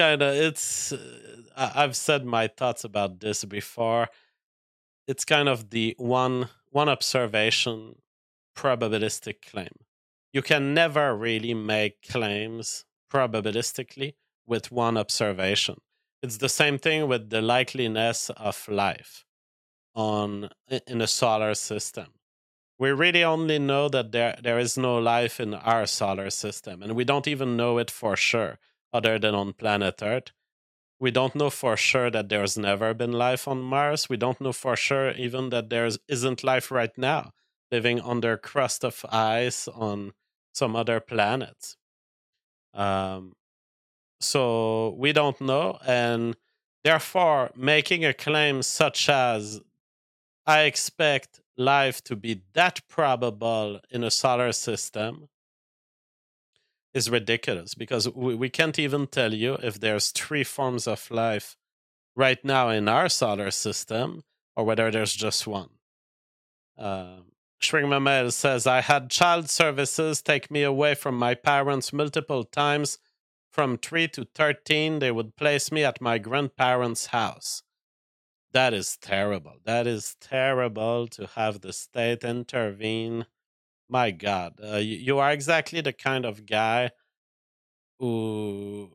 said my thoughts about this before. It's kind of the one observation probabilistic claim. You can never really make claims probabilistically with one observation. It's the same thing with the likeliness of life in a solar system. We really only know that there is no life in our solar system, and we don't even know it for sure, other than on planet Earth. We don't know for sure that there's never been life on Mars. We don't know for sure even that there isn't life right now living under crust of ice on some other planets. So we don't know, and therefore making a claim such as I expect life to be that probable in a solar system is ridiculous, because we can't even tell you if there's 3 forms of life right now in our solar system or whether there's just one. Shringmamel says, I had child services take me away from my parents multiple times. From 3 to 13, they would place me at my grandparents' house. That is terrible. That is terrible to have the state intervene. My God, you are exactly the kind of guy who,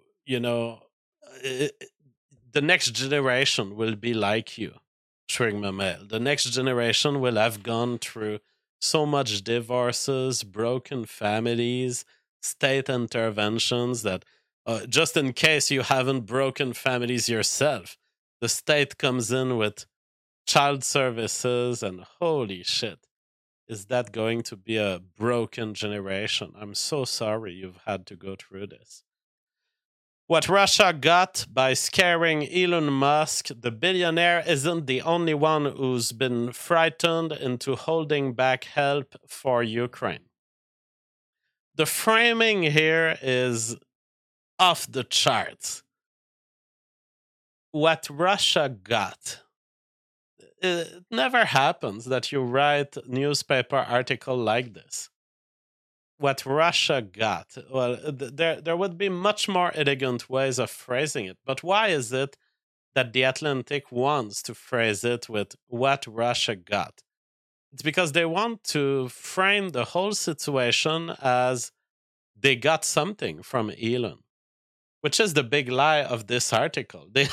the next generation will be like you, Shringmamel. The next generation will have gone through so much divorces, broken families, state interventions that just in case you haven't broken families yourself, the state comes in with child services, and holy shit, is that going to be a broken generation? I'm so sorry you've had to go through this. What Russia got by scaring Elon Musk, the billionaire, isn't the only one who's been frightened into holding back help for Ukraine. The framing here is off the charts. What Russia got. It never happens that you write a newspaper article like this. What Russia got, well, there would be much more elegant ways of phrasing it. But why is it that the Atlantic wants to phrase it with what Russia got? It's because they want to frame the whole situation as they got something from Elon, which is the big lie of this article. They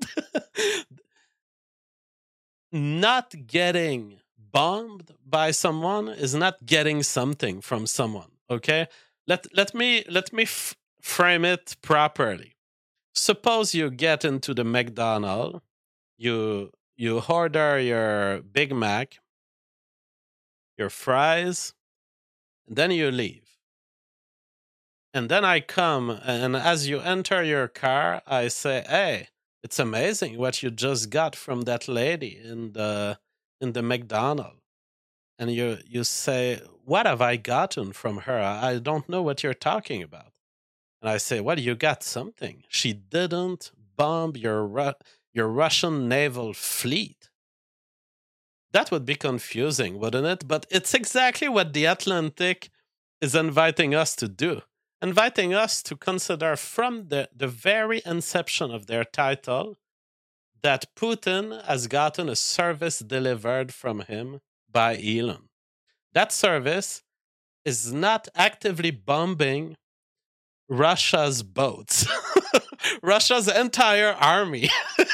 not getting bombed by someone is not getting something from someone. Okay, let me frame it properly. Suppose you get into the McDonald's, you order your Big Mac, your fries, and then you leave. And then I come, and as you enter your car, I say, "Hey, it's amazing what you just got from that lady in the McDonald's." And you say, "What have I gotten from her? I don't know what you're talking about." And I say, "Well, you got something. She didn't bomb your Russian naval fleet." That would be confusing, wouldn't it? But it's exactly what the Atlantic is inviting us to do. Inviting us to consider from the very inception of their title that Putin has gotten a service delivered from him by Elon. That service is not actively bombing Russia's boats, Russia's entire army.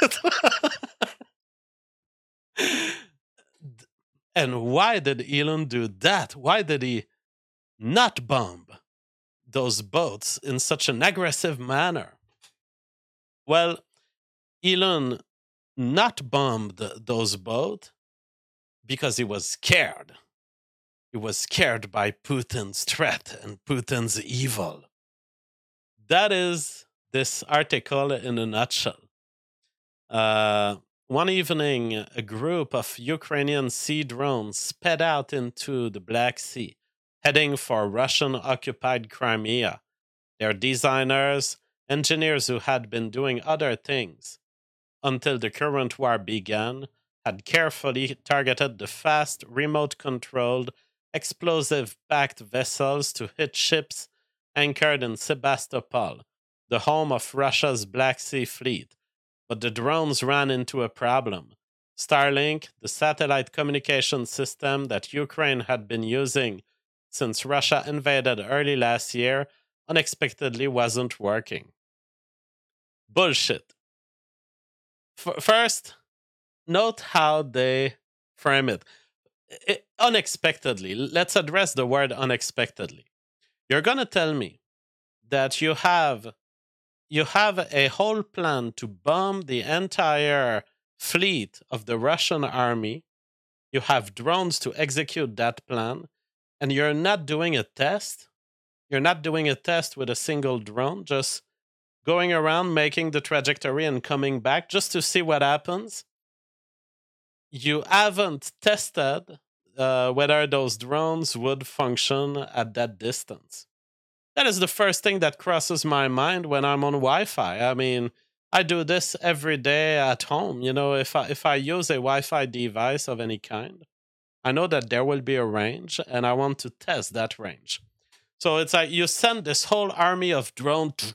And why did Elon do that? Why did he not bomb those boats in such an aggressive manner? Well, Elon not bombed those boats because he was scared. He was scared by Putin's threat and Putin's evil. That is this article in a nutshell. One evening, a group of Ukrainian sea drones sped out into the Black Sea, heading for Russian-occupied Crimea. Their designers, engineers who had been doing other things until the current war began, had carefully targeted the fast, remote-controlled, explosive-packed vessels to hit ships anchored in Sebastopol, the home of Russia's Black Sea Fleet. But the drones ran into a problem. Starlink, the satellite communication system that Ukraine had been using since Russia invaded early last year, unexpectedly wasn't working. Bullshit. First, note how they frame it. Unexpectedly. Let's address the word unexpectedly. You're going to tell me that you have you have a whole plan to bomb the entire fleet of the Russian army. You have drones to execute that plan, and you're not doing a test. You're not doing a test with a single drone, just going around, making the trajectory and coming back just to see what happens. You haven't tested whether those drones would function at that distance. That is the first thing that crosses my mind when I'm on Wi-Fi. I mean, I do this every day at home. You know, if I use a Wi-Fi device of any kind, I know that there will be a range, and I want to test that range. So it's like you send this whole army of drones,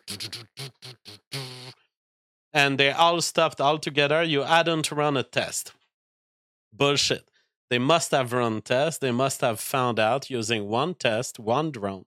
and they all stopped all together. You hadn't run a test. Bullshit. They must have run tests. They must have found out using one test, one drone,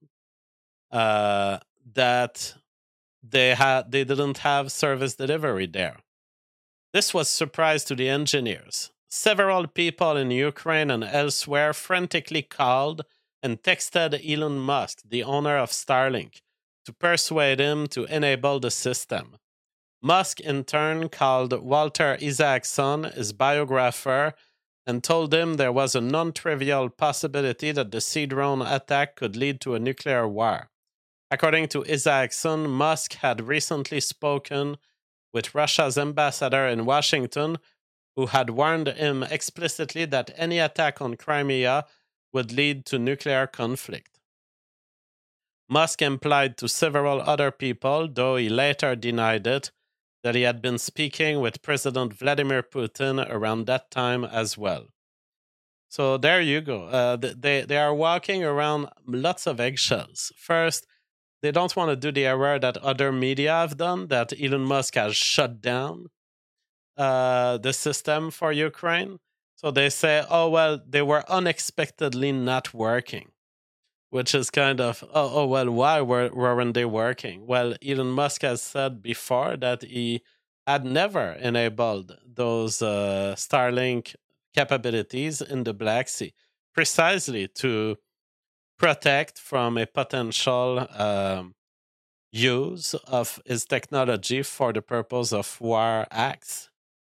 that they didn't have service delivery there. This was a surprise to the engineers. Several people in Ukraine and elsewhere frantically called and texted Elon Musk, the owner of Starlink, to persuade him to enable the system. Musk, in turn, called Walter Isaacson, his biographer, and told him there was a non-trivial possibility that the sea drone attack could lead to a nuclear war. According to Isaacson, Musk had recently spoken with Russia's ambassador in Washington, who had warned him explicitly that any attack on Crimea would lead to nuclear conflict. Musk implied to several other people, though he later denied it, that he had been speaking with President Vladimir Putin around that time as well. So there you go. They are walking around lots of eggshells. First, they don't want to do the error that other media have done, that Elon Musk has shut down the system for Ukraine. So they say, oh, well, they were unexpectedly not working, which is kind of, well, why weren't they working? Well, Elon Musk has said before that he had never enabled those Starlink capabilities in the Black Sea, precisely to protect from a potential use of his technology for the purpose of war acts.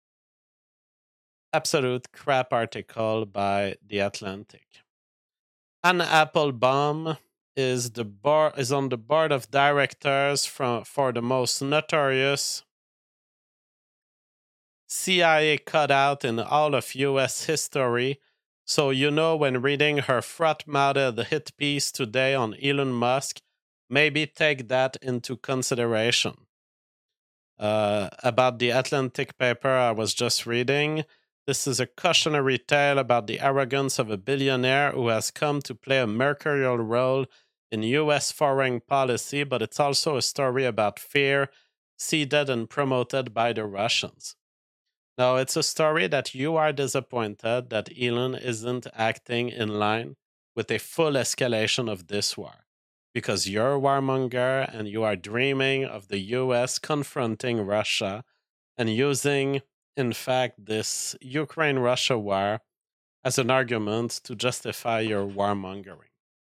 Absolute crap article by The Atlantic. Anne Applebaum is on the board of directors for the most notorious CIA cutout in all of U.S. history. So you know, when reading her fraught-mouthed hit piece today on Elon Musk, maybe take that into consideration. About the Atlantic paper I was just reading, this is a cautionary tale about the arrogance of a billionaire who has come to play a mercurial role in U.S. foreign policy, but it's also a story about fear seeded and promoted by the Russians. Now, it's a story that you are disappointed that Elon isn't acting in line with a full escalation of this war, because you're a warmonger and you are dreaming of the U.S. confronting Russia and using, in fact, this Ukraine-Russia war as an argument to justify your warmongering.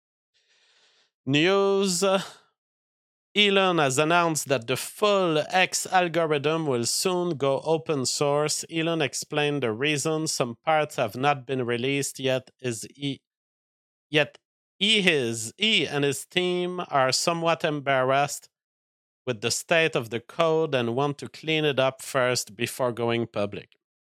News. Elon has announced that the full X algorithm will soon go open source. Elon explained the reason some parts have not been released yet. He and his team are somewhat embarrassed with the state of the code and want to clean it up first before going public.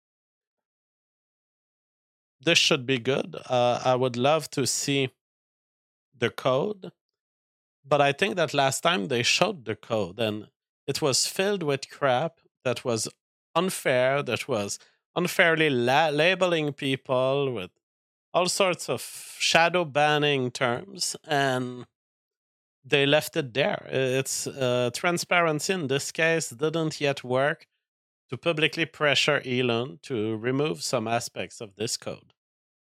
This should be good. I would love to see the code. But I think that last time they showed the code and it was filled with crap that was unfair, that was unfairly labeling people with all sorts of shadow banning terms, and they left it there. It's transparency in this case didn't yet work to publicly pressure Elon to remove some aspects of this code.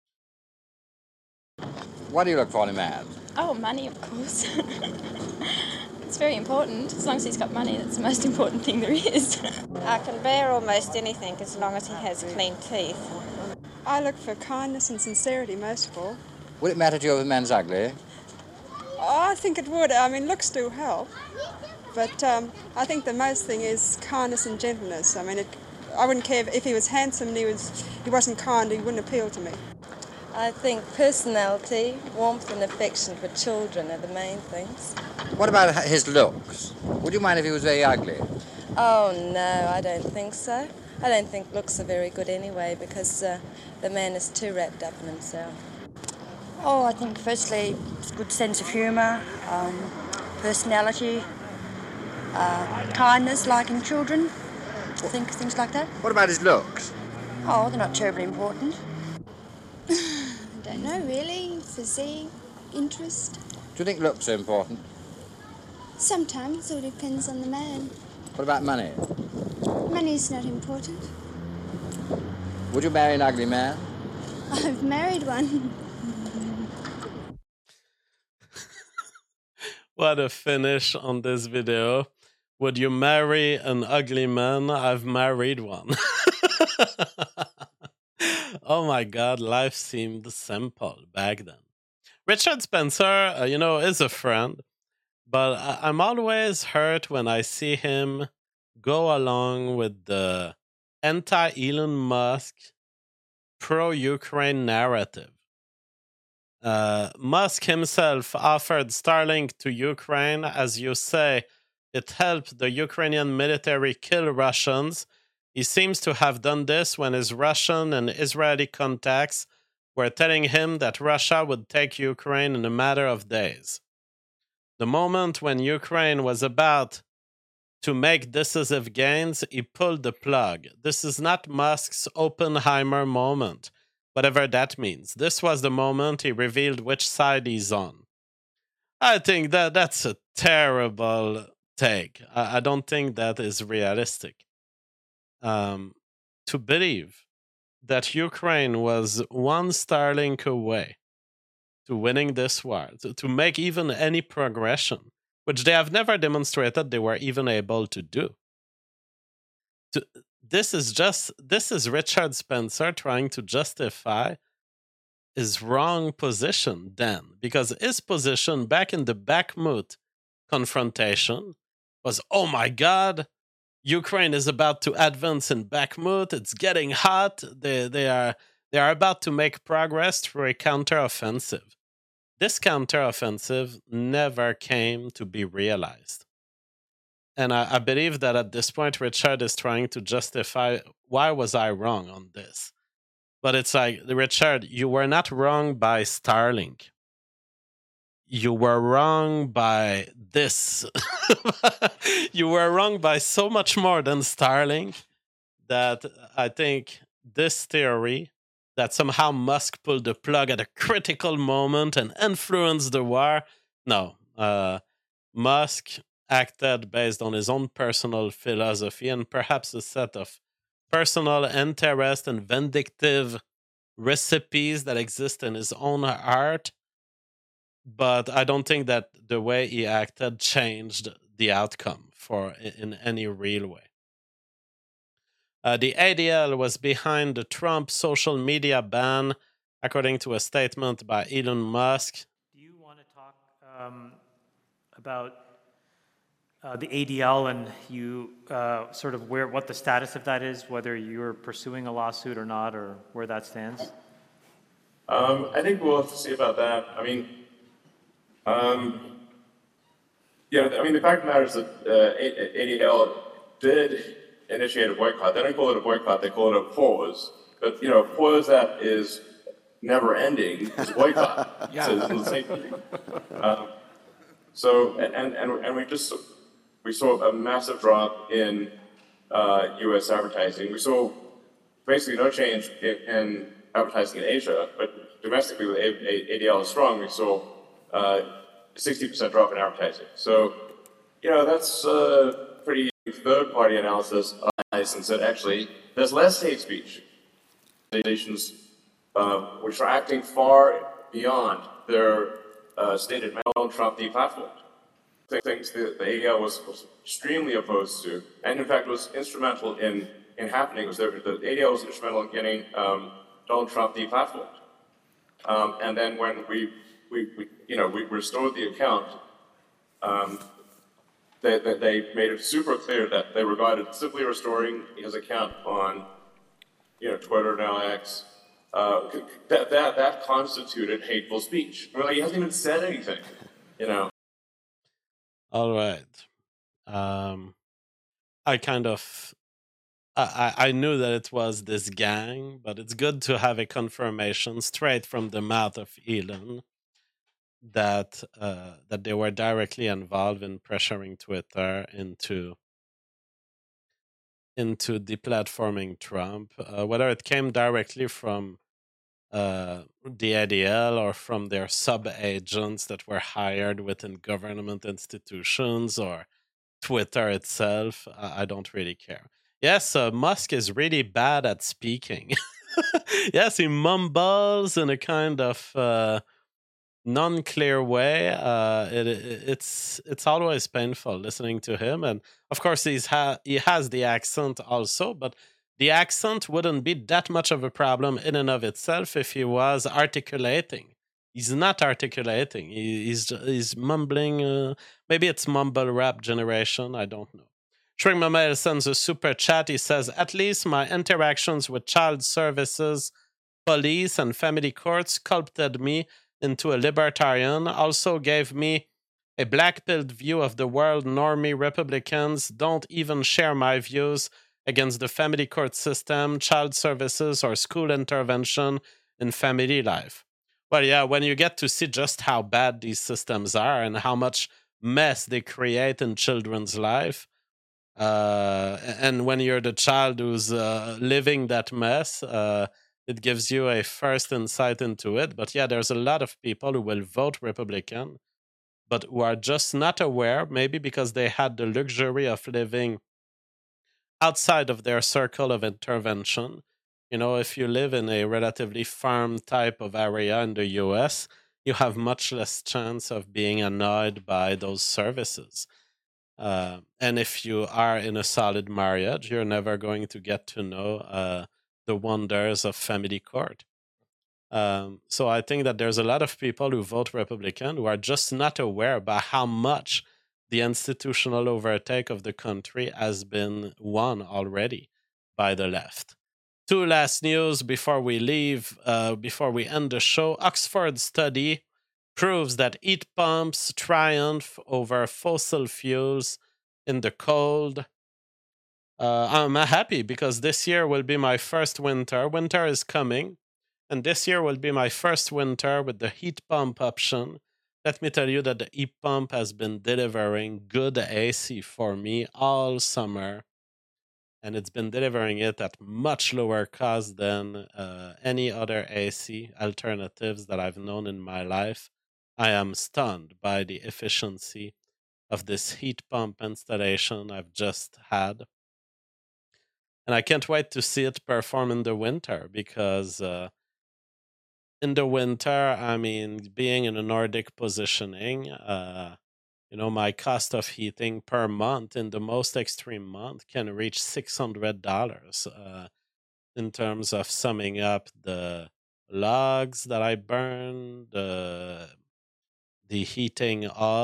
What do you look for in a man? Oh, money, of course. It's very important. As long as he's got money, that's the most important thing there is. I can bear almost anything as long as he has clean teeth. I look for kindness and sincerity most of all. Would it matter to you if a man's ugly? I think it would. I mean, looks do help. But I think the most thing is kindness and gentleness. I mean, I wouldn't care if he was handsome and he wasn't kind, he wouldn't appeal to me. I think personality, warmth and affection for children are the main things. What about his looks? Would you mind if he was very ugly? Oh, no, I don't think so. I don't think looks are very good anyway because the man is too wrapped up in himself. Oh, I think firstly, it's a good sense of humour, personality, kindness, liking children. I think things like that. What about his looks? Oh, they're not terribly important. I don't know, really. Physique, interest. Do you think looks are important? Sometimes, it all depends on the man. What about money? Money's not important. Would you marry an ugly man? I've married one. What a finish on this video. Would you marry an ugly man? I've married one. Oh my God, life seemed simple back then. Richard Spencer, is a friend, but I'm always hurt when I see him go along with the anti-Elon Musk, pro-Ukraine narrative. Musk himself offered Starlink to Ukraine. As you say, it helped the Ukrainian military kill Russians. He seems to have done this when his Russian and Israeli contacts were telling him that Russia would take Ukraine in a matter of days. The moment when Ukraine was about to make decisive gains, he pulled the plug. This is not Musk's Oppenheimer moment, whatever that means. This was the moment he revealed which side he's on. I think that's a terrible take. I don't think that is realistic. To believe that Ukraine was one Starlink away to winning this war, to make even any progression, which they have never demonstrated they were even able to do. This is Richard Spencer trying to justify his wrong position then, because his position back in the Bakhmut confrontation was, oh my God, Ukraine is about to advance in Bakhmut. It's getting hot. They are about to make progress through a counteroffensive. This counteroffensive never came to be realized. And I believe that at this point, Richard is trying to justify, why was I wrong on this? But it's like, Richard, you were not wrong by Starlink. You were wrong by this. You were wrong by so much more than Starlink that I think this theory that somehow Musk pulled the plug at a critical moment and influenced the war. No, Musk acted based on his own personal philosophy and perhaps a set of personal interest and vindictive recipes that exist in his own heart. But I don't think that the way he acted changed the outcome in any real way. The ADL was behind the Trump social media ban, according to a statement by Elon Musk. Do you want to talk about the ADL and you sort of what the status of that is, whether you're pursuing a lawsuit or not, or where that stands? I think we'll have to see about that. The fact of the matter is that ADL did initiate a boycott. They don't call it a boycott, they call it a pause. But, a pause that is never ending is a boycott. Yeah. So it's the same thing. We saw a massive drop in U.S. advertising. We saw basically no change in advertising in Asia, but domestically with ADL is strong, we saw 60% drop in advertising. So, that's pretty third-party analysis and said actually there's less hate speech. Organizations which are acting far beyond their stated Donald Trump deplatformed. Things the ADL was extremely opposed to, and in fact was instrumental in happening. The ADL was instrumental in getting Donald Trump deplatformed. And then when we we restored the account. They made it super clear that they regarded simply restoring his account on, Twitter, now X, that constituted hateful speech. Well, he hasn't even said anything, All right. I kind of I knew that it was this gang, but it's good to have a confirmation straight from the mouth of Elon that that they were directly involved in pressuring Twitter into deplatforming Trump, whether it came directly from the ADL or from their sub-agents that were hired within government institutions or Twitter itself. I don't really care. Yes, Musk is really bad at speaking. Yes, he mumbles in a kind of non-clear way. It's always painful listening to him, and of course he has the accent also, but the accent wouldn't be that much of a problem in and of itself if he was articulating. He's not articulating. He's mumbling. Maybe it's mumble rap generation. I don't know. Shrink Mamel sends a super chat. He says, "At least my interactions with child services, police, and family courts sculpted me into a libertarian. Also gave me a black-pilled view of the world. Normie Republicans don't even share my views against the family court system, child services, or school intervention in family life." Well, yeah, when you get to see just how bad these systems are and how much mess they create in children's life, and when you're the child who's living that mess, it gives you a first insight into it. But yeah, there's a lot of people who will vote Republican, but who are just not aware, maybe because they had the luxury of living outside of their circle of intervention. If you live in a relatively farm type of area in the US, you have much less chance of being annoyed by those services. And if you are in a solid marriage, you're never going to get to know the wonders of family court. So I think that there's a lot of people who vote Republican who are just not aware about how much the institutional overtake of the country has been won already by the left. Two last news before we leave, before we end the show. Oxford study proves that heat pumps triumph over fossil fuels in the cold. I'm happy because this year will be my first winter. Winter is coming, and this year will be my first winter with the heat pump option. Let me tell you that the heat pump has been delivering good AC for me all summer, and it's been delivering it at much lower cost than any other AC alternatives that I've known in my life. I am stunned by the efficiency of this heat pump installation I've just had. And I can't wait to see it perform in the winter because in the winter, I mean, being in a Nordic positioning, my cost of heating per month in the most extreme month can reach $600 in terms of summing up the logs that I burn, the heating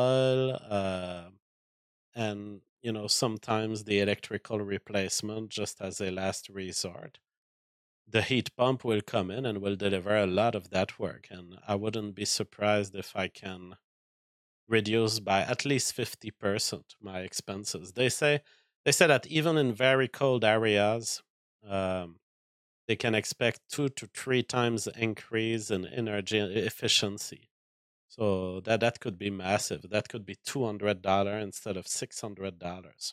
oil, and sometimes the electrical replacement just as a last resort. The heat pump will come in and will deliver a lot of that work, and I wouldn't be surprised if I can reduce by at least 50% my expenses. They say that even in very cold areas, they can expect 2 to 3 times increase in energy efficiency. So that could be massive. That could be $200 instead of $600.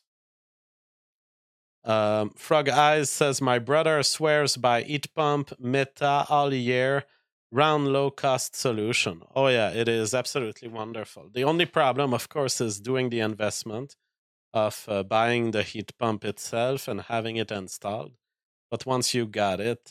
Frog Eyes says, "My brother swears by heat pump Meta all year. Round low-cost solution." Oh yeah, it is absolutely wonderful. The only problem, of course, is doing the investment of buying the heat pump itself and having it installed. But once you got it,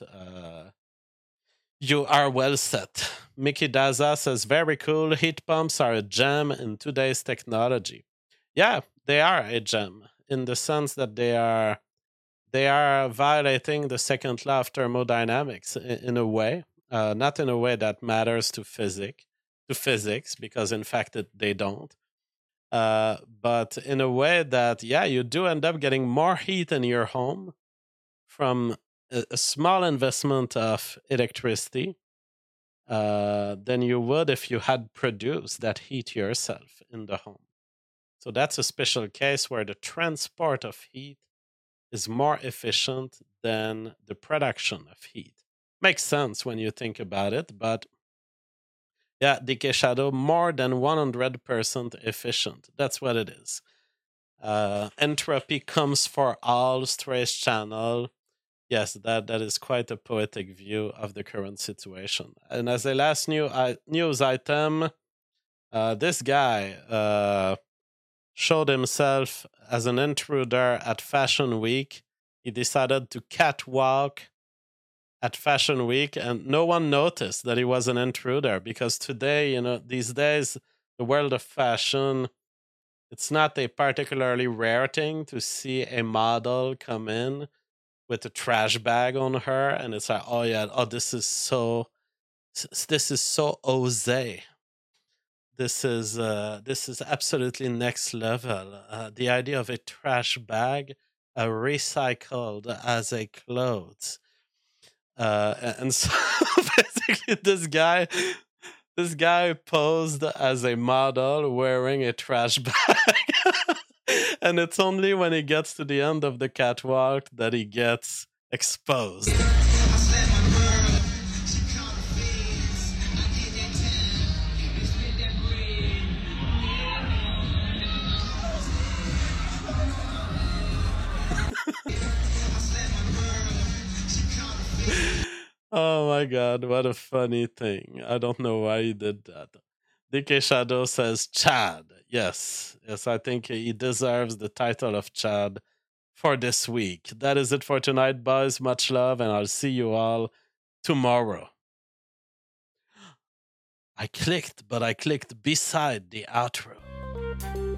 you are well set. Mickey Daza says, "Very cool. Heat pumps are a gem in today's technology." Yeah, they are a gem in the sense that they are violating the second law of thermodynamics in a way. Not in a way that matters to physics, to physics, because in fact they don't. But in a way that, yeah, you do end up getting more heat in your home from a small investment of electricity than you would if you had produced that heat yourself in the home. So that's a special case where the transport of heat is more efficient than the production of heat. Makes sense when you think about it, but yeah, Decay Shadow, more than 100% efficient. That's what it is. Entropy comes for all, Strays Channel. Yes, that is quite a poetic view of the current situation. And as a last news item, this guy showed himself as an intruder at Fashion Week. He decided to catwalk at Fashion Week, and no one noticed that he was an intruder, because today, these days, the world of fashion, it's not a particularly rare thing to see a model come in with a trash bag on her, and it's like, oh yeah, this is so osé. This is absolutely next level. The idea of a trash bag recycled as a clothes. And so basically this guy posed as a model wearing a trash bag. And it's only when he gets to the end of the catwalk that he gets exposed. Oh my god, what a funny thing. I don't know why he did that. Decay Shadow says Chad. Yes, I think he deserves the title of Chad for this week. That is it for tonight, boys. Much love, and I'll see you all tomorrow. I clicked beside the outro.